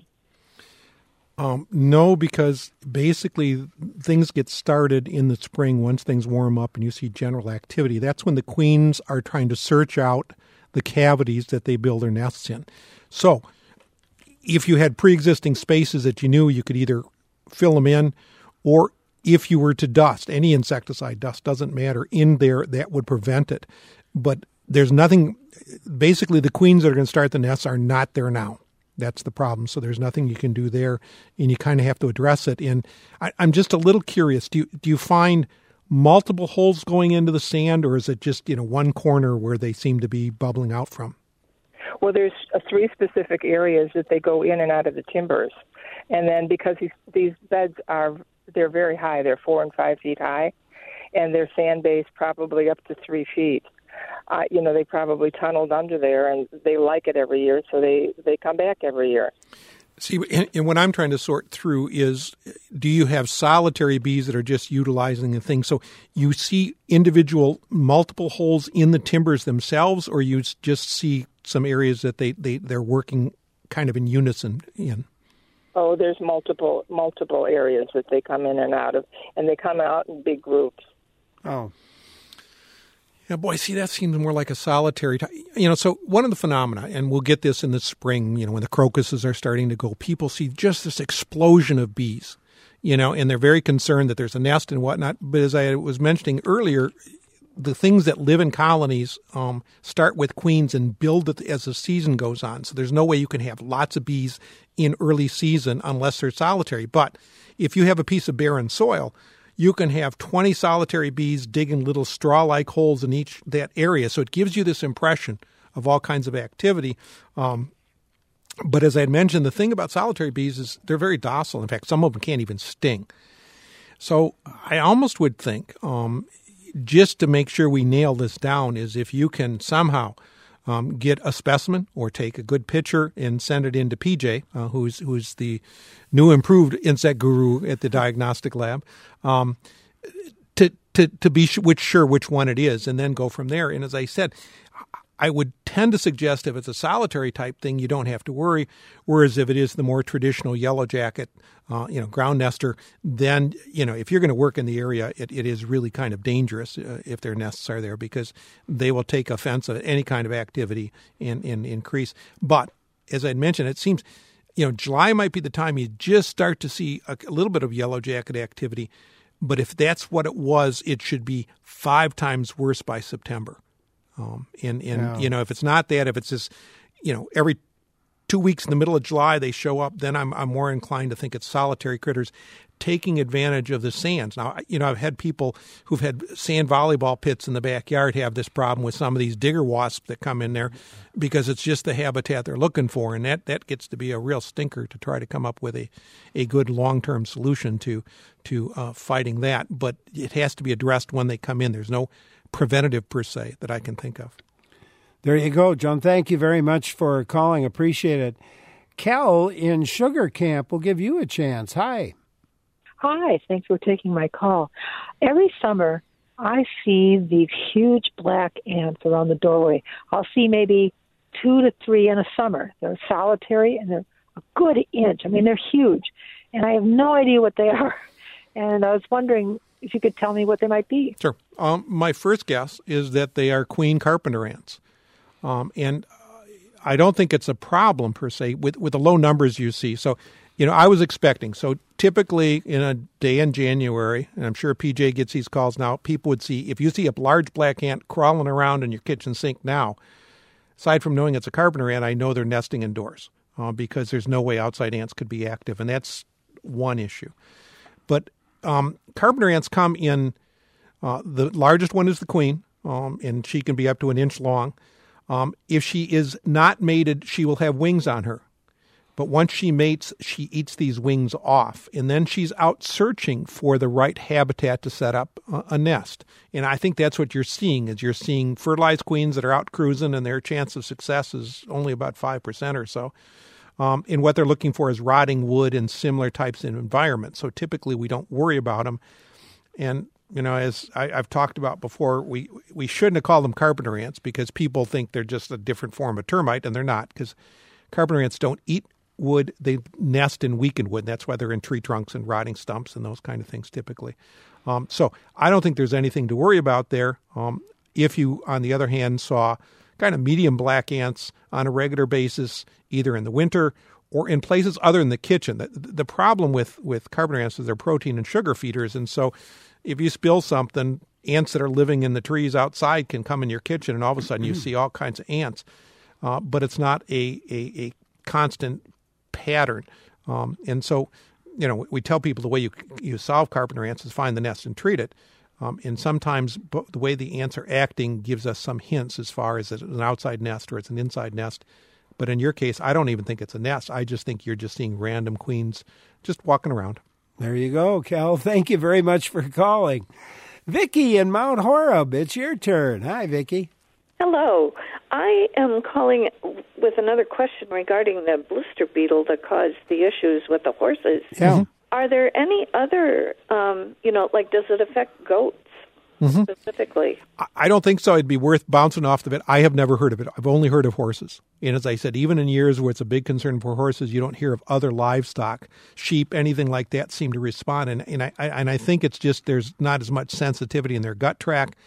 No, because basically things get started in the spring once things warm up and you see general activity. That's when the queens are trying to search out the cavities that they build their nests in. So if you had pre-existing spaces that you knew you could either fill them in, or if you were to dust, any insecticide, dust doesn't matter, in there, that would prevent it. But there's nothing, basically the queens that are going to start the nests are not there now. That's the problem. So there's nothing you can do there, and you kind of have to address it. And I'm just a little curious. Do you find multiple holes going into the sand, or is it just one corner where they seem to be bubbling out from? Well, there's 3 specific areas that they go in and out of the timbers, and then because these beds they're very high, they're 4 and 5 feet high, and they're sand-based, probably up to 3 feet. They probably tunneled under there, and they like it every year, so they come back every year. See, and what I'm trying to sort through is, do you have solitary bees that are just utilizing the thing? So you see individual multiple holes in the timbers themselves, or you just see some areas that they're working kind of in unison in? Oh, there's multiple areas that they come in and out of, and they come out in big groups. Oh. Yeah, boy, see, that seems more like a solitary type. So one of the phenomena, and we'll get this in the spring, when the crocuses are starting to go, people see just this explosion of bees, and they're very concerned that there's a nest and whatnot. But as I was mentioning earlier, the things that live in colonies start with queens and build it as the season goes on. So there's no way you can have lots of bees in early season unless they're solitary. But if you have a piece of barren soil, you can have 20 solitary bees digging little straw-like holes in that area. So it gives you this impression of all kinds of activity. But as I had mentioned, the thing about solitary bees is they're very docile. In fact, some of them can't even sting. So I almost would think, just to make sure we nail this down, is if you can somehow get a specimen or take a good picture and send it in to PJ, who's the new improved insect guru at the diagnostic lab, to be sure which one it is, and then go from there. And as I said, I would tend to suggest if it's a solitary type thing, you don't have to worry. Whereas if it is the more traditional yellow jacket, ground nester, then, if you're going to work in the area, it is really kind of dangerous if their nests are there, because they will take offense at any kind of activity and increase. But as I mentioned, it seems, July might be the time you just start to see a little bit of yellow jacket activity. But if that's what it was, it should be 5 times worse by September. If it's not that, if it's just, every 2 weeks in the middle of July they show up, then I'm more inclined to think it's solitary critters taking advantage of the sands. Now, I've had people who've had sand volleyball pits in the backyard have this problem with some of these digger wasps that come in there because it's just the habitat they're looking for, and that gets to be a real stinker to try to come up with a good long-term solution to fighting that. But it has to be addressed when they come in. There's no preventative per se that I can think of. There you go, John. Thank you very much for calling. Appreciate it. Kel in Sugar Camp will give you a chance. Hi. Hi. Thanks for taking my call. Every summer, I see these huge black ants around the doorway. I'll see maybe 2 to 3 in a summer. They're solitary, and they're a good inch. I mean, they're huge. And I have no idea what they are. And I was wondering if you could tell me what they might be. Sure. My first guess is that they are queen carpenter ants. And I don't think it's a problem per se with the low numbers you see. So, I was expecting. So typically in a day in January, and I'm sure PJ gets these calls now, people would see, if you see a large black ant crawling around in your kitchen sink now, aside from knowing it's a carpenter ant, I know they're nesting indoors because there's no way outside ants could be active. And that's one issue. But carpenter ants come in, the largest one is the queen, and she can be up to 1 inch long. If she is not mated, she will have wings on her. But once she mates, she eats these wings off, and then she's out searching for the right habitat to set up a nest. And I think that's what you're seeing, is you're seeing fertilized queens that are out cruising, and their chance of success is only about 5% or so. And what they're looking for is rotting wood and similar types of environments. So typically we don't worry about them. And as I've talked about before, we shouldn't have called them carpenter ants because people think they're just a different form of termite, and they're not, because carpenter ants don't eat wood. They nest in weakened wood. That's why they're in tree trunks and rotting stumps and those kind of things typically. So I don't think there's anything to worry about there. If you, on the other hand, saw kind of medium black ants on a regular basis, either in the winter or in places other than the kitchen. The problem with carpenter ants is they're protein and sugar feeders, and so if you spill something, ants that are living in the trees outside can come in your kitchen, and all of a sudden you see all kinds of ants. But it's not a constant pattern. And so, we tell people the way you solve carpenter ants is find the nest and treat it. And sometimes the way the ants are acting gives us some hints as far as it's an outside nest or it's an inside nest. But in your case, I don't even think it's a nest. I just think you're just seeing random queens just walking around. There you go, Cal. Thank you very much for calling. Vicki in Mount Horeb, it's your turn. Hi, Vicki. Hello. I am calling with another question regarding the blister beetle that caused the issues with the horses. Yeah. Are there any other, does it affect goats specifically? I don't think so. It'd be worth bouncing off the bed. I have never heard of it. I've only heard of horses. And as I said, even in years where it's a big concern for horses, you don't hear of other livestock, sheep, anything like that seem to respond. And I think it's just there's not as much sensitivity in their gut tract.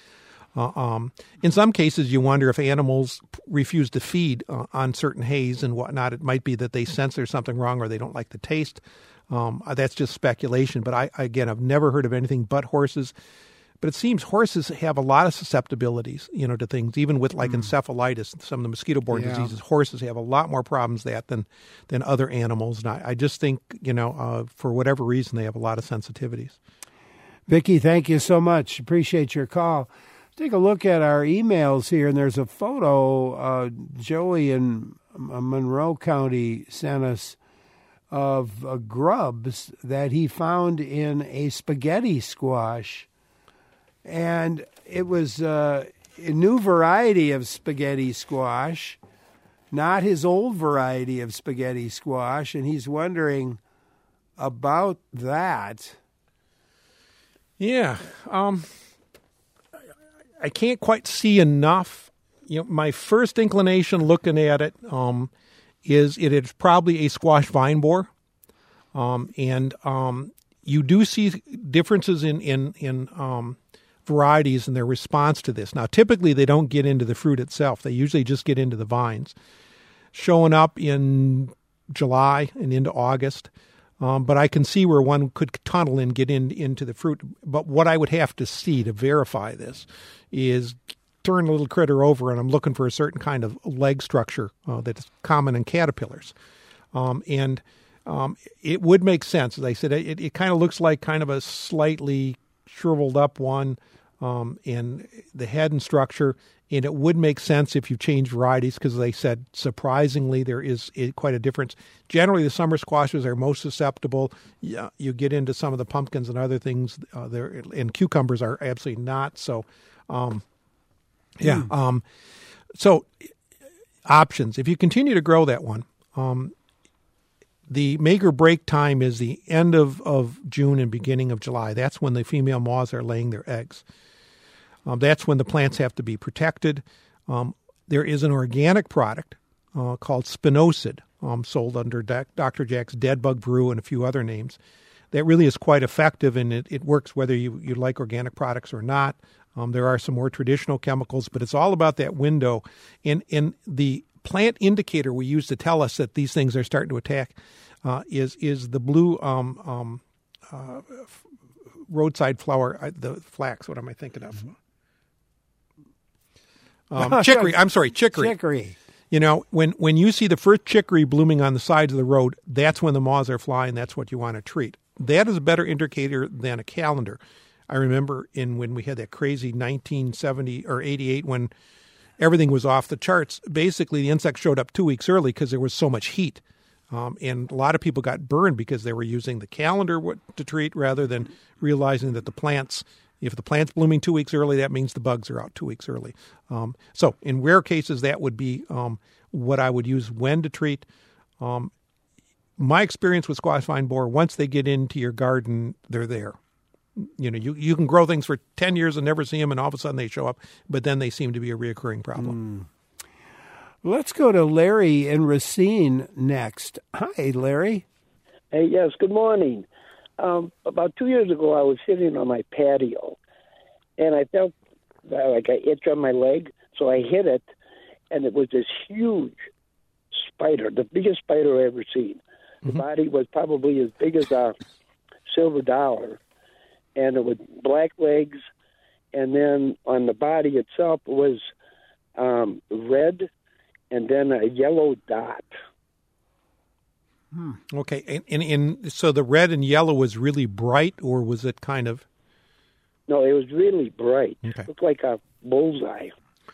In some cases, you wonder if animals refuse to feed on certain hays and whatnot. It might be that they sense there's something wrong or they don't like the taste. That's just speculation. But I've never heard of anything but horses. But it seems horses have a lot of susceptibilities, to things, even with like encephalitis, some of the mosquito-borne diseases. Horses have a lot more problems than other animals. And I just think, for whatever reason, they have a lot of sensitivities. Vicki, thank you so much. Appreciate your call. Take a look at our emails here, and there's a photo Joey in Monroe County sent us of grubs that he found in a spaghetti squash. And it was new variety of spaghetti squash, not his old variety of spaghetti squash, and he's wondering about that. Yeah. I can't quite see enough. My first inclination looking at it is it is probably a squash vine borer. And you do see differences in varieties and their response to this. Now, typically they don't get into the fruit itself. They usually just get into the vines, showing up in July and into August. But I can see where one could tunnel and get into the fruit. But what I would have to see to verify this is turn a little critter over, and I'm looking for a certain kind of leg structure that is common in caterpillars. And it would make sense. As I said, it kind of looks like kind of a slightly shriveled up one, and the head and structure. And it would make sense if you change varieties because, as I said, surprisingly, there is quite a difference. Generally, the summer squashes are most susceptible. You get into some of the pumpkins and other things, and cucumbers are absolutely not. So, so options. If you continue to grow that one, the make or break time is the end of June and beginning of July. That's when the female moths are laying their eggs. That's when the plants have to be protected. There is an organic product called Spinosad, sold under Dr. Jack's Dead Bug Brew and a few other names. That really is quite effective, and it works whether you like organic products or not. There are some more traditional chemicals, but it's all about that window. And the plant indicator we use to tell us that these things are starting to attack is the blue roadside flower, the flax. What am I thinking of? Chicory. I'm sorry, chicory. Chicory. When you see the first chicory blooming on the sides of the road, that's when the moths are flying. That's what you want to treat. That is a better indicator than a calendar. I remember when we had that crazy 1970 or 88 when everything was off the charts. Basically, the insects showed up 2 weeks early because there was so much heat. And a lot of people got burned because they were using the calendar to treat rather than realizing that if the plant's blooming 2 weeks early, that means the bugs are out 2 weeks early. So in rare cases, that would be what I would use when to treat. My experience with squash vine borer, once they get into your garden, they're there. You can grow things for 10 years and never see them, and all of a sudden they show up, but then they seem to be a reoccurring problem. Let's go to Larry in Racine next. Hi, Larry. Hey, yes, good morning. About 2 years ago, I was sitting on my patio, and I felt like an itch on my leg, so I hit it, and it was this huge spider, the biggest spider I've ever seen. The body was probably as big as a silver dollar, and it was black legs, and then on the body itself was red, and then a yellow dot. Okay, and so the red and yellow was really bright, or was it kind of? No, it was really bright. Okay. It looked like a bullseye.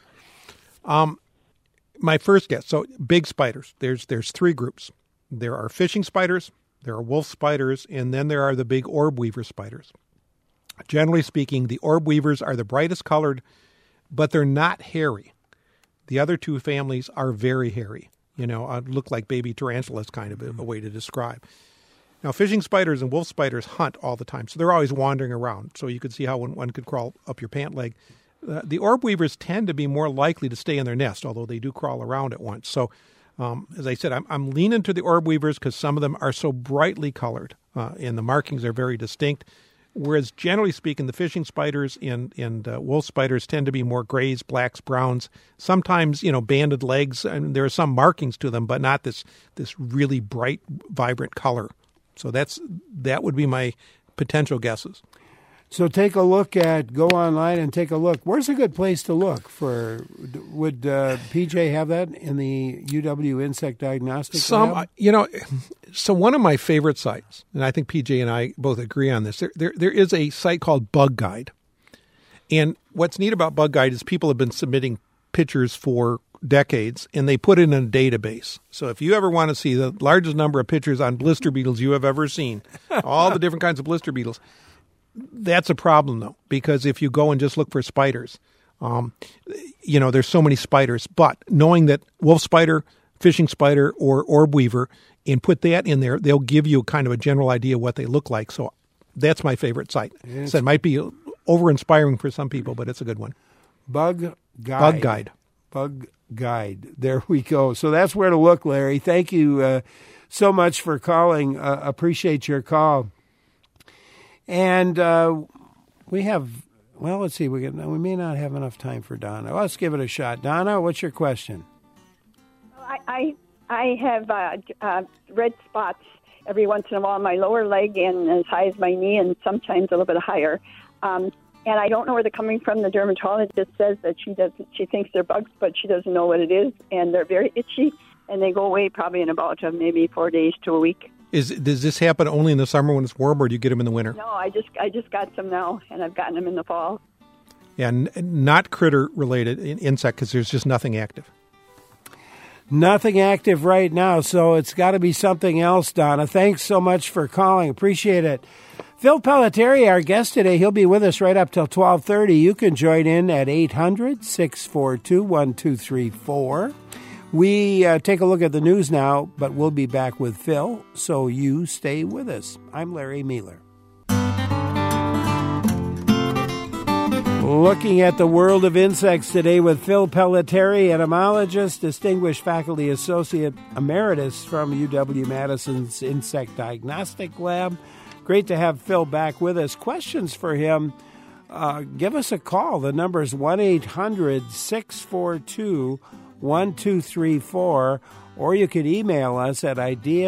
My first guess. So big spiders. There's three groups. There are fishing spiders, there are wolf spiders, and then there are the big orb weaver spiders. Generally speaking, the orb weavers are the brightest colored, but they're not hairy. The other two families are very hairy. Look like baby tarantulas, kind of a way to describe. Now, fishing spiders and wolf spiders hunt all the time, so they're always wandering around. So you could see how one could crawl up your pant leg. The orb weavers tend to be more likely to stay in their nest, although they do crawl around at once. So, as I said, I'm leaning to the orb weavers because some of them are so brightly colored, and the markings are very distinct. Whereas, generally speaking, the fishing spiders and wolf spiders tend to be more grays, blacks, browns, sometimes, banded legs. And there are some markings to them, but not this really bright, vibrant color. So that would be my potential guesses. So go online and take a look. Where's a good place to look for? Would PJ have that in the UW Insect Diagnostics lab? So one of my favorite sites, and I think PJ and I both agree on this, there is a site called Bug Guide. And what's neat about Bug Guide is people have been submitting pictures for decades, and they put it in a database. So if you ever want to see the largest number of pictures on blister beetles you have ever seen, all the different kinds of blister beetles, that's a problem, though, because if you go and just look for spiders, There's so many spiders. But knowing that wolf spider, fishing spider, or orb weaver, and put that in there, they'll give you kind of a general idea of what they look like. So that's my favorite site. Yes. So it might be over-inspiring for some people, but it's a good one. Bug Guide. Bug Guide. There we go. So that's where to look, Larry. Thank you so much for calling. Appreciate your call. And we have, well, let's see. We may not have enough time for Donna. Let's give it a shot. Donna, what's your question? I have red spots every once in a while on my lower leg and as high as my knee and sometimes a little bit higher. And I don't know where they're coming from. The dermatologist says that she thinks they're bugs, but she doesn't know what it is. And they're very itchy, and they go away probably in about maybe 4 days to a week. Does this happen only in the summer when it's warm, or do you get them in the winter? No, I just got some now, and I've gotten them in the fall. And not critter-related insect, because there's just nothing active. Nothing active right now, so it's got to be something else, Donna. Thanks so much for calling. Appreciate it. Phil Pelletieri, our guest today, he'll be with us right up till 12:30. You can join in at 800-642-1234. We take a look at the news now, but we'll be back with Phil, so you stay with us. I'm Larry Mueller. Looking at the world of insects today with Phil Pelletieri, entomologist, distinguished faculty associate emeritus from UW-Madison's Insect Diagnostic Lab. Great to have Phil back with us. Questions for him, give us a call. The number is 1-800-642-1234, or you could email us at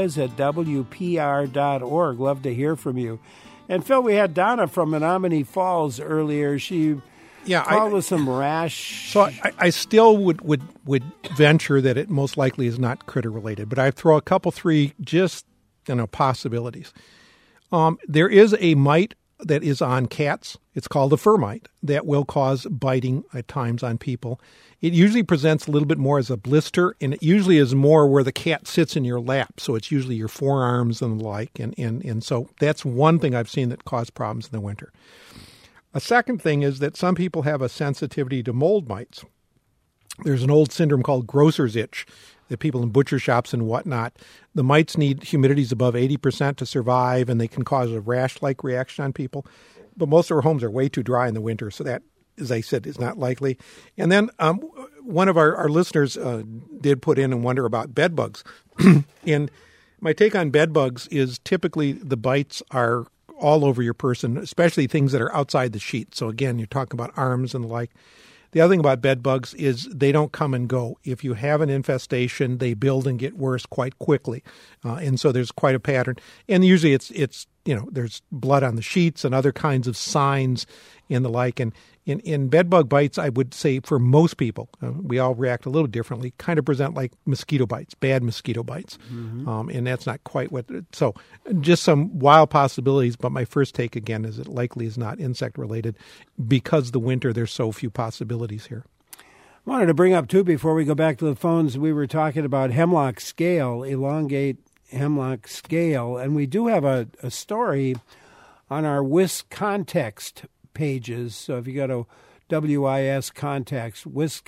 ideas@wpr.org. Love to hear from you. And, Phil, we had Donna from Menominee Falls earlier. She called with some rash. So I still would venture that it most likely is not critter-related, but I throw a couple, three just possibilities. There is a mite that is on cats. It's called the fur mite that will cause biting at times on people. It usually presents a little bit more as a blister, and it usually is more where the cat sits in your lap. So it's usually your forearms and the like. And so that's one thing I've seen that causes problems in the winter. A second thing is that some people have a sensitivity to mold mites. There's an old syndrome called grocer's itch that people in butcher shops and whatnot, the mites need humidities above 80% to survive, and they can cause a rash-like reaction on people. But most of our homes are way too dry in the winter, so that, as I said, is not likely. And then one of our listeners did put in and wonder about bed bugs. And my take on bed bugs is typically the bites are all over your person, especially things that are outside the sheet. So again, you're talking about arms and the like. The other thing about bed bugs is they don't come and go. If you have an infestation, they build and get worse quite quickly. And so there's quite a pattern. And usually it's there's blood on the sheets and other kinds of signs and the like. And in bed bug bites, I would say for most people, we all react a little differently, kind of present like mosquito bites, bad mosquito bites. Mm-hmm. And that's not quite what. So just some wild possibilities. But my first take, again, is it likely is not insect related because the winter, there's so few possibilities here. I wanted to bring up, too, before we go back to the phones, we were talking about hemlock scale, elongate hemlock scale. And we do have a story on our WIS Context pages. So if you go to WIS Context,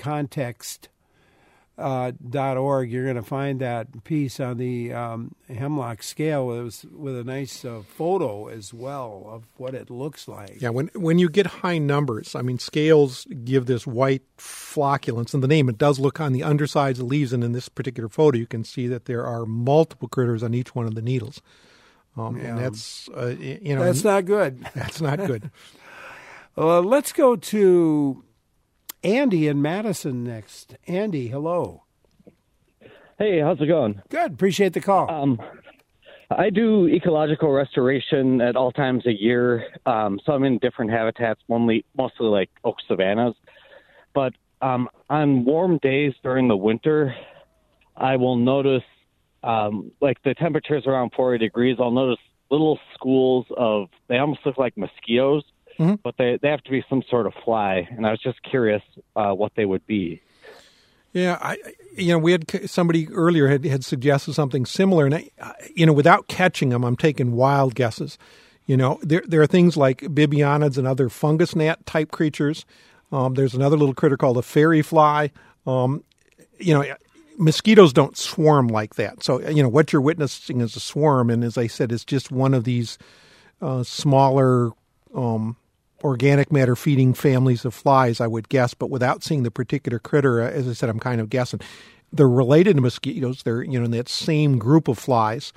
wiscontext.org, you're going to find that piece on the hemlock scale with a nice photo as well of what it looks like. Yeah, when you get high numbers, I mean, scales give this white flocculence, and the name, it does look on the undersides of the leaves, and in this particular photo, you can see that there are multiple critters on each one of the needles. And that's, That's not good. That's not good. Let's go to Andy in Madison next. Andy, hello. Hey, how's it going? Good. Appreciate the call. I do ecological restoration at all times a year. So I'm in different habitats, mostly like oak savannas. But on warm days during the winter, I will notice, like the temperature's around 40 degrees, I'll notice little schools of, they almost look like mosquitoes. Mm-hmm. But they have to be some sort of fly, and I was just curious what they would be. Yeah, we had somebody earlier had suggested something similar, and without catching them, I'm taking wild guesses. There are things like bibionids and other fungus gnat type creatures. There's another little critter called a fairy fly. Mosquitoes don't swarm like that. So, what you're witnessing is a swarm. And as I said, it's just one of these smaller organic matter feeding families of flies, I would guess. But without seeing the particular critter, as I said, I'm kind of guessing. They're related to mosquitoes. They're, in that same group of flies.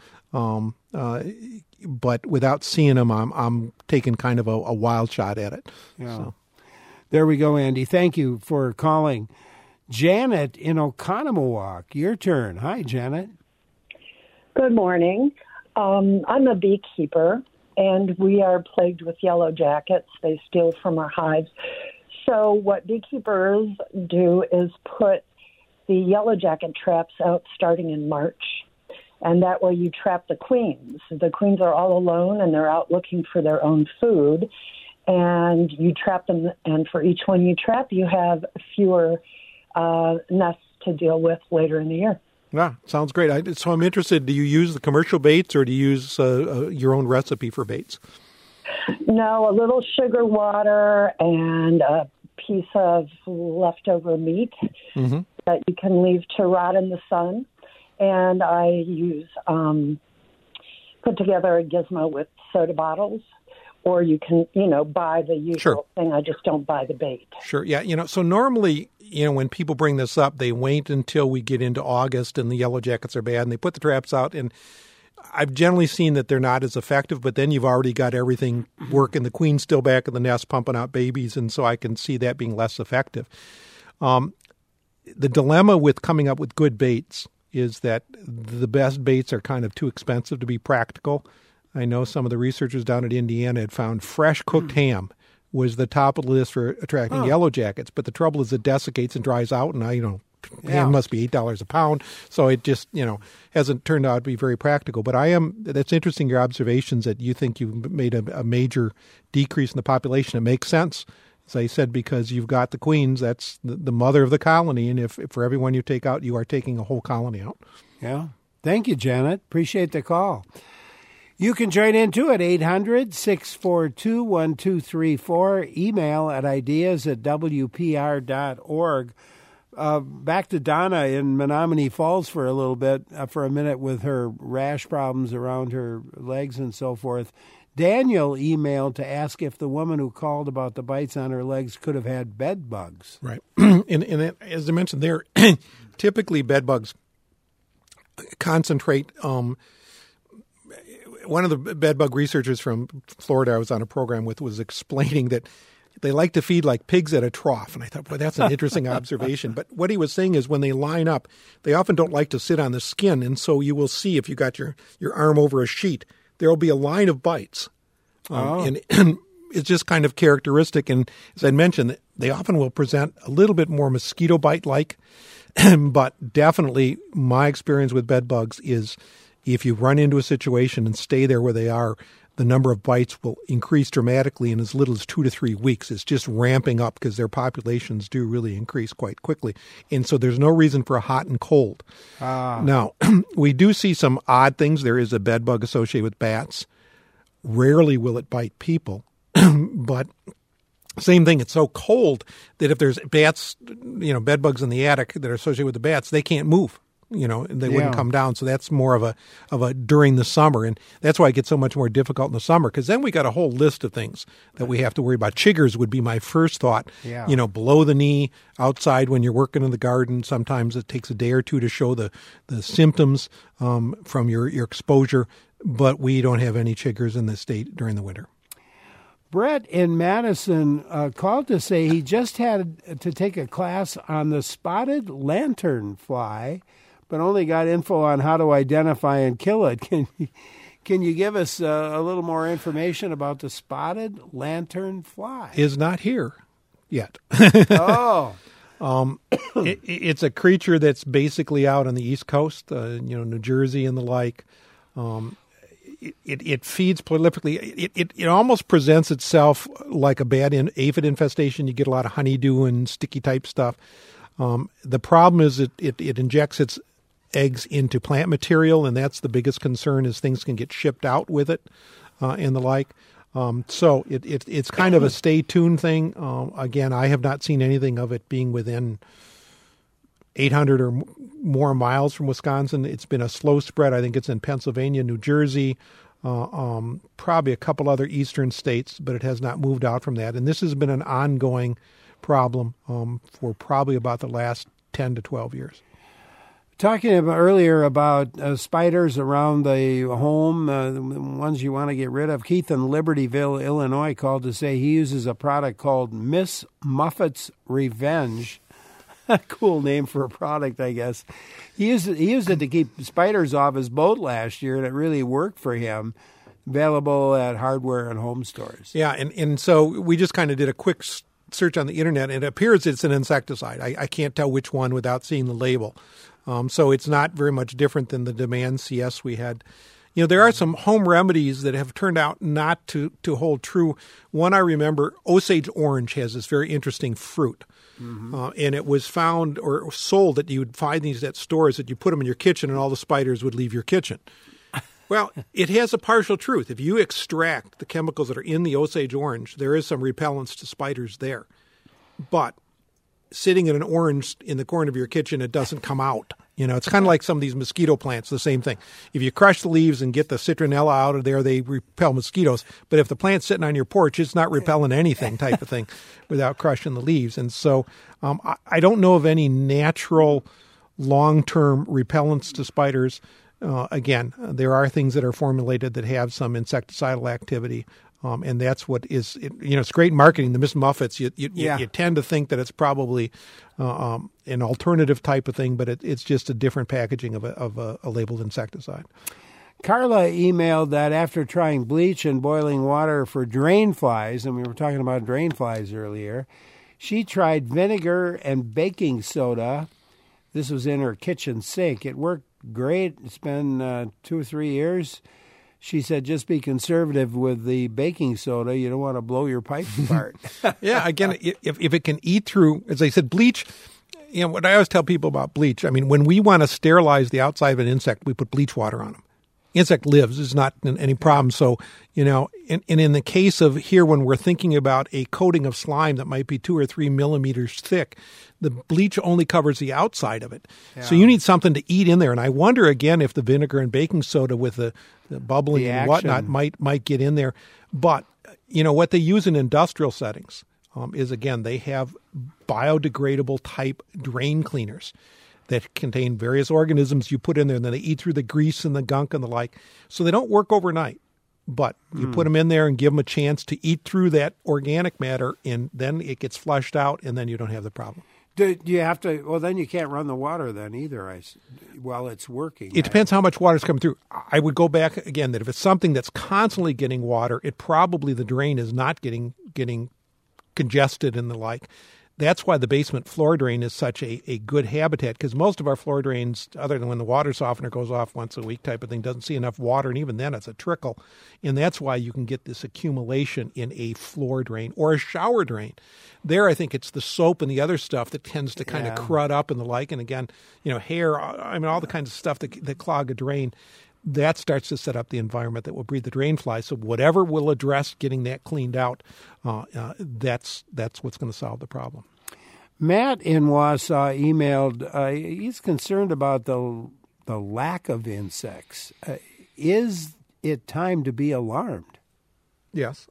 But without seeing them, I'm taking kind of a wild shot at it. Yeah. So. There we go, Andy. Thank you for calling. Janet in Oconomowoc, your turn. Hi, Janet. Good morning. I'm a beekeeper, and we are plagued with yellow jackets. They steal from our hives. So what beekeepers do is put the yellow jacket traps out starting in March, and that way you trap the queens. The queens are all alone, and they're out looking for their own food, and you trap them, and for each one you trap, you have fewer nests to deal with later in the year. Yeah, sounds great. So I'm interested, do you use the commercial baits or do you use your own recipe for baits? No, a little sugar water and a piece of leftover meat that you can leave to rot in the sun. And I use, put together a gizmo with soda bottles. Or you can, buy the usual thing. I just don't buy the bait. Sure. Yeah. So normally, when people bring this up, they wait until we get into August and the yellow jackets are bad and they put the traps out. And I've generally seen that they're not as effective, but then you've already got everything working. The queen's still back in the nest pumping out babies. And so I can see that being less effective. The dilemma with coming up with good baits is that the best baits are kind of too expensive to be practical. I know some of the researchers down at Indiana had found fresh cooked ham was the top of the list for attracting yellow jackets. But the trouble is it desiccates and dries out, and ham must be $8 a pound. So it just, hasn't turned out to be very practical. But that's interesting, your observations that you think you've made a major decrease in the population. It makes sense, as I said, because you've got the queens. That's the mother of the colony. And if for everyone you take out, you are taking a whole colony out. Yeah. Thank you, Janet. Appreciate the call. You can join in, too, at 800-642-1234. Email at ideas@wpr.org. Back to Donna in Menominee Falls for a minute with her rash problems around her legs and so forth. Daniel emailed to ask if the woman who called about the bites on her legs could have had bed bugs. Right. And as I mentioned, they're typically bed bugs concentrate. One of the bed bug researchers from Florida I was on a program with was explaining that they like to feed like pigs at a trough. And I thought, boy, that's an interesting observation. But what he was saying is when they line up, they often don't like to sit on the skin. And so you will see if you got your arm over a sheet, there will be a line of bites. And it's just kind of characteristic. And as I mentioned, they often will present a little bit more mosquito bite-like. But definitely my experience with bed bugs is if you run into a situation and stay there where they are, the number of bites will increase dramatically in as little as 2 to 3 weeks. It's just ramping up because their populations do really increase quite quickly. And so there's no reason for a hot and cold. Now, we do see some odd things. There is a bed bug associated with bats. Rarely will it bite people. But same thing, it's so cold that if there's bats, bed bugs in the attic that are associated with the bats, they can't move. They wouldn't come down. So that's more of a during the summer. And that's why it gets so much more difficult in the summer, because then we got a whole list of things that we have to worry about. Chiggers would be my first thought. Yeah. Below the knee, outside when you're working in the garden. Sometimes it takes a day or two to show the symptoms from your exposure. But we don't have any chiggers in the state during the winter. Brett in Madison called to say he just had to take a class on the spotted lanternfly, but only got info on how to identify and kill it. Can you give us a little more information about the spotted lanternfly? Is not here yet. Oh. It's a creature that's basically out on the East Coast, New Jersey and the like. It feeds prolifically. It almost presents itself like a bad aphid infestation. You get a lot of honeydew and sticky type stuff. The problem is it injects its eggs into plant material, and that's the biggest concern is things can get shipped out with it and the like. So it's kind of a stay tuned thing. Again, I have not seen anything of it being within 800 or more miles from Wisconsin. It's been a slow spread. I think it's in Pennsylvania, New Jersey, probably a couple other eastern states, but it has not moved out from that. And this has been an ongoing problem for probably about the last 10 to 12 years. Talking about earlier about spiders around the home, the ones you want to get rid of, Keith in Libertyville, Illinois, called to say he uses a product called Miss Muffet's Revenge. Cool name for a product, I guess. He used it to keep spiders off his boat last year, and it really worked for him. Available at hardware and home stores. Yeah, and so we just kind of did a quick search on the internet, and it appears it's an insecticide. I can't tell which one without seeing the label. So it's not very much different than the Demand CS we had. You know, there are some home remedies that have turned out not to hold true. One I remember, Osage orange has this very interesting fruit. Mm-hmm. And it was found or sold that you would find these at stores that you put them in your kitchen and all the spiders would leave your kitchen. Well, it has a partial truth. If you extract the chemicals that are in the Osage orange, there is some repellents to spiders there. But sitting in an orange in the corner of your kitchen, it doesn't come out. You know, it's kind of like some of these mosquito plants, the same thing. If you crush the leaves and get the citronella out of there, they repel mosquitoes. But if the plant's sitting on your porch, it's not repelling anything type of thing without crushing the leaves. And so I don't know of any natural long-term repellents to spiders. Again, there are things that are formulated that have some insecticidal activity. And that's what is, it's great marketing. The Miss Muffets, you tend to think that it's probably an alternative type of thing, but it's just a different packaging of a labeled insecticide. Carla emailed that after trying bleach and boiling water for drain flies, and we were talking about drain flies earlier, she tried vinegar and baking soda. This was in her kitchen sink. It worked great. It's been 2 or 3 years. She said, just be conservative with the baking soda. You don't want to blow your pipes apart. Yeah, again, if it can eat through, as I said, bleach, what I always tell people about bleach, I mean, when we want to sterilize the outside of an insect, we put bleach water on them. Insect lives. It's not any problem. So, and in the case of here, when we're thinking about a coating of slime that might be 2 or 3 millimeters thick, the bleach only covers the outside of it. Yeah. So you need something to eat in there. And I wonder, again, if the vinegar and baking soda with the bubbling and whatnot might get in there. But, what they use in industrial settings is, again, they have biodegradable type drain cleaners that contain various organisms you put in there, and then they eat through the grease and the gunk and the like. So they don't work overnight. But you put them in there and give them a chance to eat through that organic matter, and then it gets flushed out, and then you don't have the problem. Do you have to? Well, then you can't run the water then either. While it's working, it depends how much water is coming through. I would go back again that if it's something that's constantly getting water, it probably the drain is not getting congested and the like. That's why the basement floor drain is such a good habitat, because most of our floor drains, other than when the water softener goes off once a week type of thing, doesn't see enough water, and even then it's a trickle. And that's why you can get this accumulation in a floor drain or a shower drain. There, I think it's the soap and the other stuff that tends to kind of crud up and the like. And again, hair, all the kinds of stuff that clog a drain. That starts to set up the environment that will breed the drain fly. So whatever will address getting that cleaned out, that's what's going to solve the problem. Matt in Wausau emailed, he's concerned about the lack of insects. Is it time to be alarmed? Yes.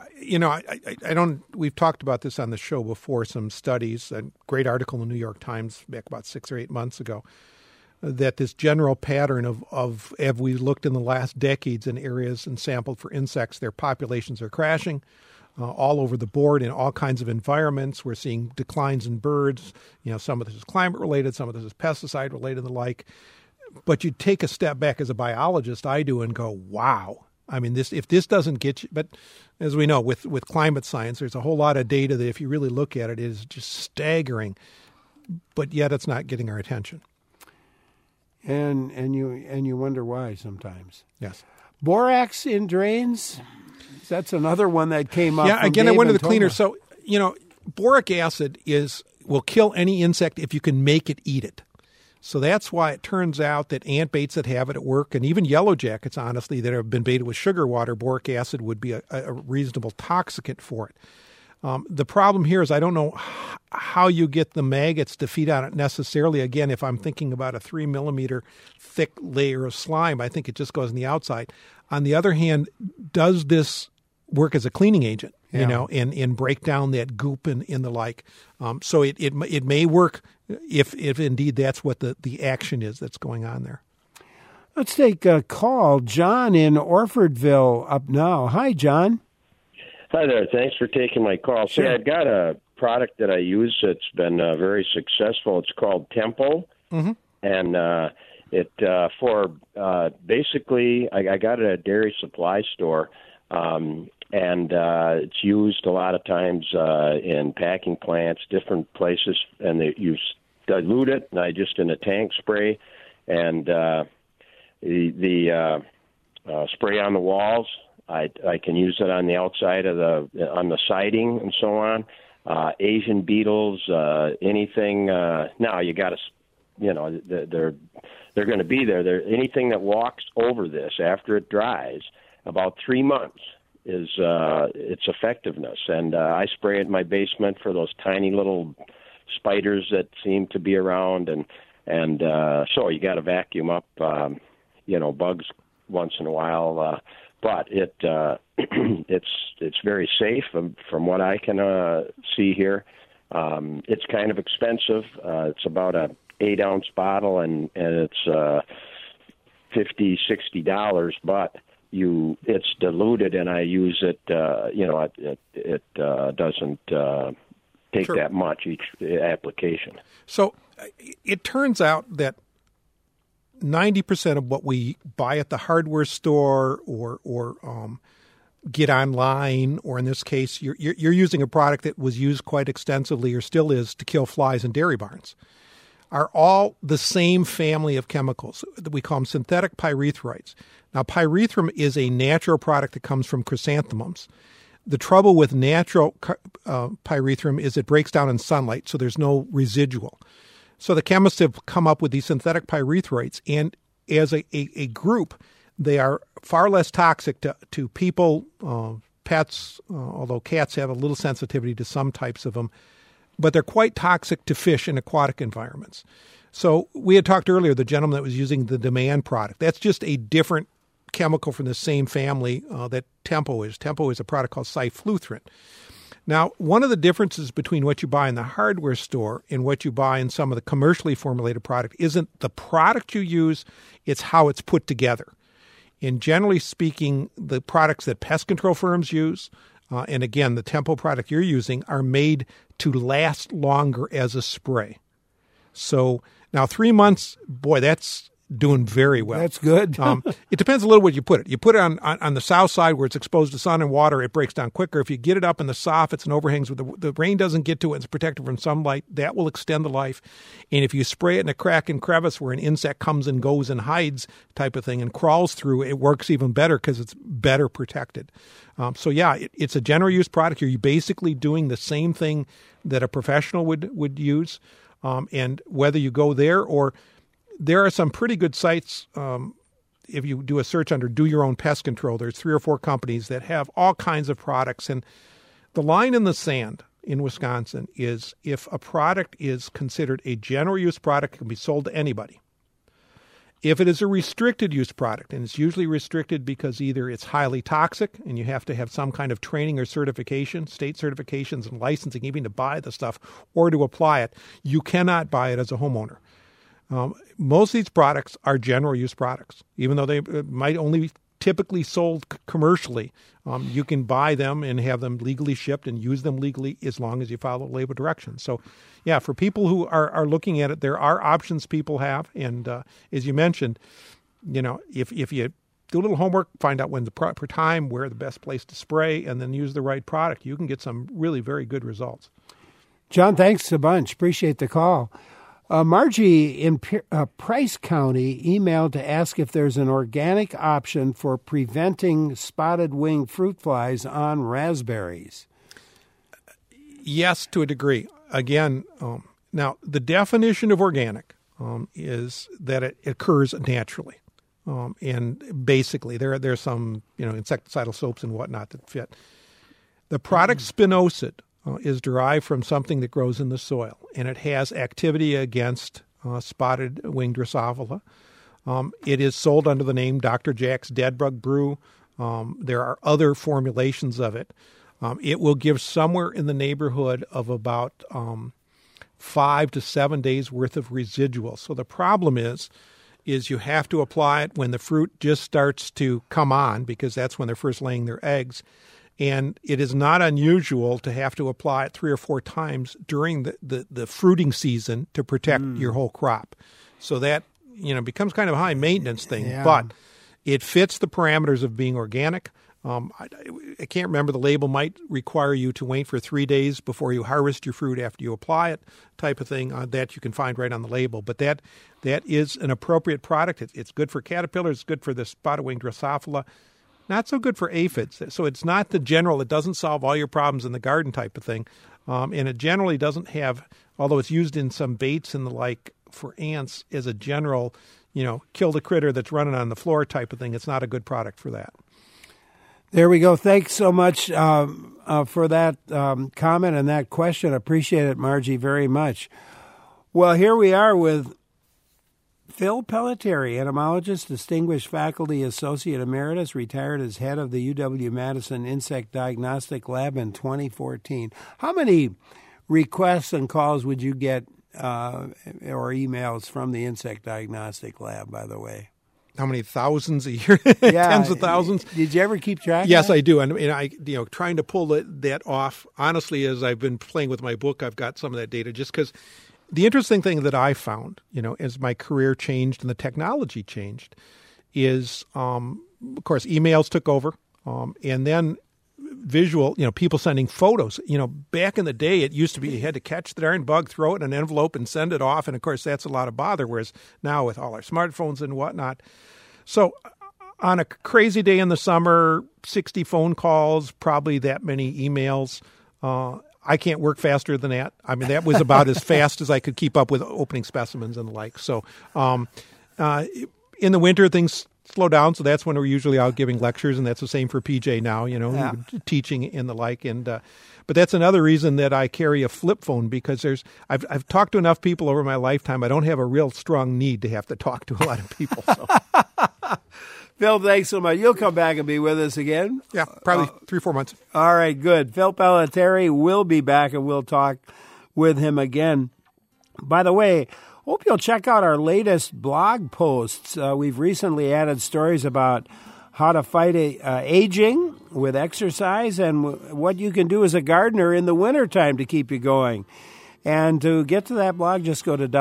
I don't, we've talked about this on the show before, some studies, a great article in the New York Times back about 6 or 8 months ago, that this general pattern of have we looked in the last decades in areas and sampled for insects, their populations are crashing all over the board in all kinds of environments. We're seeing declines in birds. Some of this is climate related, some of this is pesticide related and the like. But you take a step back as a biologist, I do, and go, wow. I mean, if this doesn't get you, but as we know, with climate science, there's a whole lot of data that if you really look at it, is just staggering, but yet it's not getting our attention. And you wonder why sometimes. Yes. Borax in drains? That's another one that came up. Yeah, again, I went to the cleaner. So, boric acid will kill any insect if you can make it eat it. So that's why it turns out that ant baits that have it at work, and even yellow jackets, honestly, that have been baited with sugar water, boric acid would be a reasonable toxicant for it. The problem here is I don't know how you get the maggots to feed on it necessarily. Again, if I'm thinking about a 3 millimeter thick layer of slime, I think it just goes on the outside. On the other hand, does this work as a cleaning agent, and break down that goop and the like? So it may work if indeed that's what the action is that's going on there. Let's take a call. John in Orfordville up now. Hi, John. Hi there. Thanks for taking my call. Sure. See, I've got a product that I use that's been very successful. It's called Tempo, and it for basically I got it at a dairy supply store, and it's used a lot of times in packing plants, different places, and you dilute it, and I just in a tank spray, and the spray on the walls. I can use it on the outside of on the siding and so on. Asian beetles, anything. Now you got to, they're going to be there. Anything that walks over this after it dries, about 3 months is its effectiveness. And I spray it in my basement for those tiny little spiders that seem to be around, and so you got to vacuum up, bugs once in a while. But it's very safe from what I can see here. It's kind of expensive. It's about a 8-ounce bottle, and it's $50-$60. But it's diluted, and I use it. It doesn't take that much each application. So it turns out that 90% of what we buy at the hardware store or get online, or in this case, you're using a product that was used quite extensively or still is to kill flies in dairy barns, are all the same family of chemicals. We call them synthetic pyrethroids. Now, pyrethrum is a natural product that comes from chrysanthemums. The trouble with natural pyrethrum is it breaks down in sunlight, so there's no residual. So the chemists have come up with these synthetic pyrethroids, and as a group, they are far less toxic to people, pets, although cats have a little sensitivity to some types of them, but they're quite toxic to fish in aquatic environments. So we had talked earlier, the gentleman that was using the Demand product. That's just a different chemical from the same family that Tempo is. Tempo is a product called cyfluthrin. Now, one of the differences between what you buy in the hardware store and what you buy in some of the commercially formulated product isn't the product you use, it's how it's put together. And generally speaking, the products that pest control firms use, and again, the Tempo product you're using, are made to last longer as a spray. So now 3 months, boy, that's doing very well. That's good. It depends a little where you put it. You put it on the south side where it's exposed to sun and water, it breaks down quicker. If you get it up in the soffits and overhangs where the rain doesn't get to it, it's protected from sunlight, that will extend the life. And if you spray it in a crack and crevice where an insect comes and goes and hides type of thing and crawls through, it works even better because it's better protected. It's a general use product. You're basically doing the same thing that a professional would use. And whether you go there or there are some pretty good sites. If you do a search under Do Your Own Pest Control, there's 3 or 4 companies that have all kinds of products. And the line in the sand in Wisconsin is if a product is considered a general use product, it can be sold to anybody. If it is a restricted use product, and it's usually restricted because either it's highly toxic and you have to have some kind of training or certification, state certifications and licensing even to buy the stuff or to apply it, you cannot buy it as a homeowner. Most of these products are general use products, even though they might only be typically sold commercially. You can buy them and have them legally shipped and use them legally as long as you follow label directions. So, yeah, for people who are looking at it, there are options people have. And as you mentioned, if you do a little homework, find out when the proper time, where the best place to spray, and then use the right product, you can get some really very good results. John, thanks a bunch. Appreciate the call. Margie in Price County emailed to ask if there's an organic option for preventing spotted wing fruit flies on raspberries. Yes, to a degree. Again, now the definition of organic is that it occurs naturally. And basically, there's some insecticidal soaps and whatnot that fit. The product spinosad is derived from something that grows in the soil, and it has activity against spotted winged Drosophila. It is sold under the name Dr. Jack's Dead Bug Brew. There are other formulations of it. It will give somewhere in the neighborhood of about 5 to 7 days worth of residual. So the problem is you have to apply it when the fruit just starts to come on, because that's when they're first laying their eggs. And it is not unusual to have to apply it 3 or 4 times during the fruiting season to protect your whole crop. So that, becomes kind of a high maintenance thing, but it fits the parameters of being organic. I can't remember, the label might require you to wait for 3 days before you harvest your fruit after you apply it, type of thing that you can find right on the label. But that is an appropriate product. It's good for caterpillars. It's good for the spotted winged Drosophila. Not so good for aphids. So it's not the general. It doesn't solve all your problems in the garden type of thing. And it generally doesn't have, although it's used in some baits and the like for ants as a general, kill the critter that's running on the floor type of thing. It's not a good product for that. There we go. Thanks so much for that comment and that question. Appreciate it, Margie, very much. Well, here we are with Phil Pelletieri, entomologist, distinguished faculty associate emeritus, retired as head of the UW-Madison Insect Diagnostic Lab in 2014. How many requests and calls would you get or emails from the Insect Diagnostic Lab, by the way? How many thousands a year? Tens of thousands. Did you ever keep track? Yes, of that? I do. And I, trying to pull that off. Honestly, as I've been playing with my book, I've got some of that data just because the interesting thing that I found, as my career changed and the technology changed, is, of course, emails took over, and then visual, people sending photos. Back in the day, it used to be you had to catch the darn bug, throw it in an envelope, and send it off. And, of course, that's a lot of bother, whereas now with all our smartphones and whatnot. So on a crazy day in the summer, 60 phone calls, probably that many emails. I can't work faster than that. I mean, that was about as fast as I could keep up with opening specimens and the like. So in the winter, things slow down. So that's when we're usually out giving lectures, and that's the same for PJ now, teaching and the like. And but that's another reason that I carry a flip phone, because I've talked to enough people over my lifetime. I don't have a real strong need to have to talk to a lot of people. So. Phil, thanks so much. You'll come back and be with us again? Yeah, probably 3 or 4 months. All right, good. Phil Pelletieri will be back, and we'll talk with him again. By the way, hope you'll check out our latest blog posts. We've recently added stories about how to fight aging with exercise and what you can do as a gardener in the wintertime to keep you going. And to get to that blog, just go to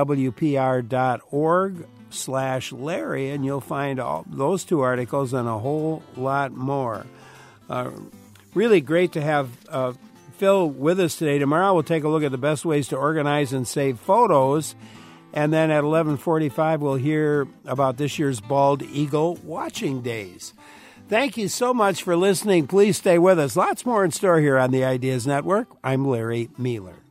WPR.org/Larry, and you'll find all those 2 articles and a whole lot more. Really great to have Phil with us today. Tomorrow we'll take a look at the best ways to organize and save photos. And then at 11:45 we'll hear about this year's Bald Eagle Watching Days. Thank you so much for listening. Please stay with us. Lots more in store here on the Ideas Network. I'm Larry Mealer.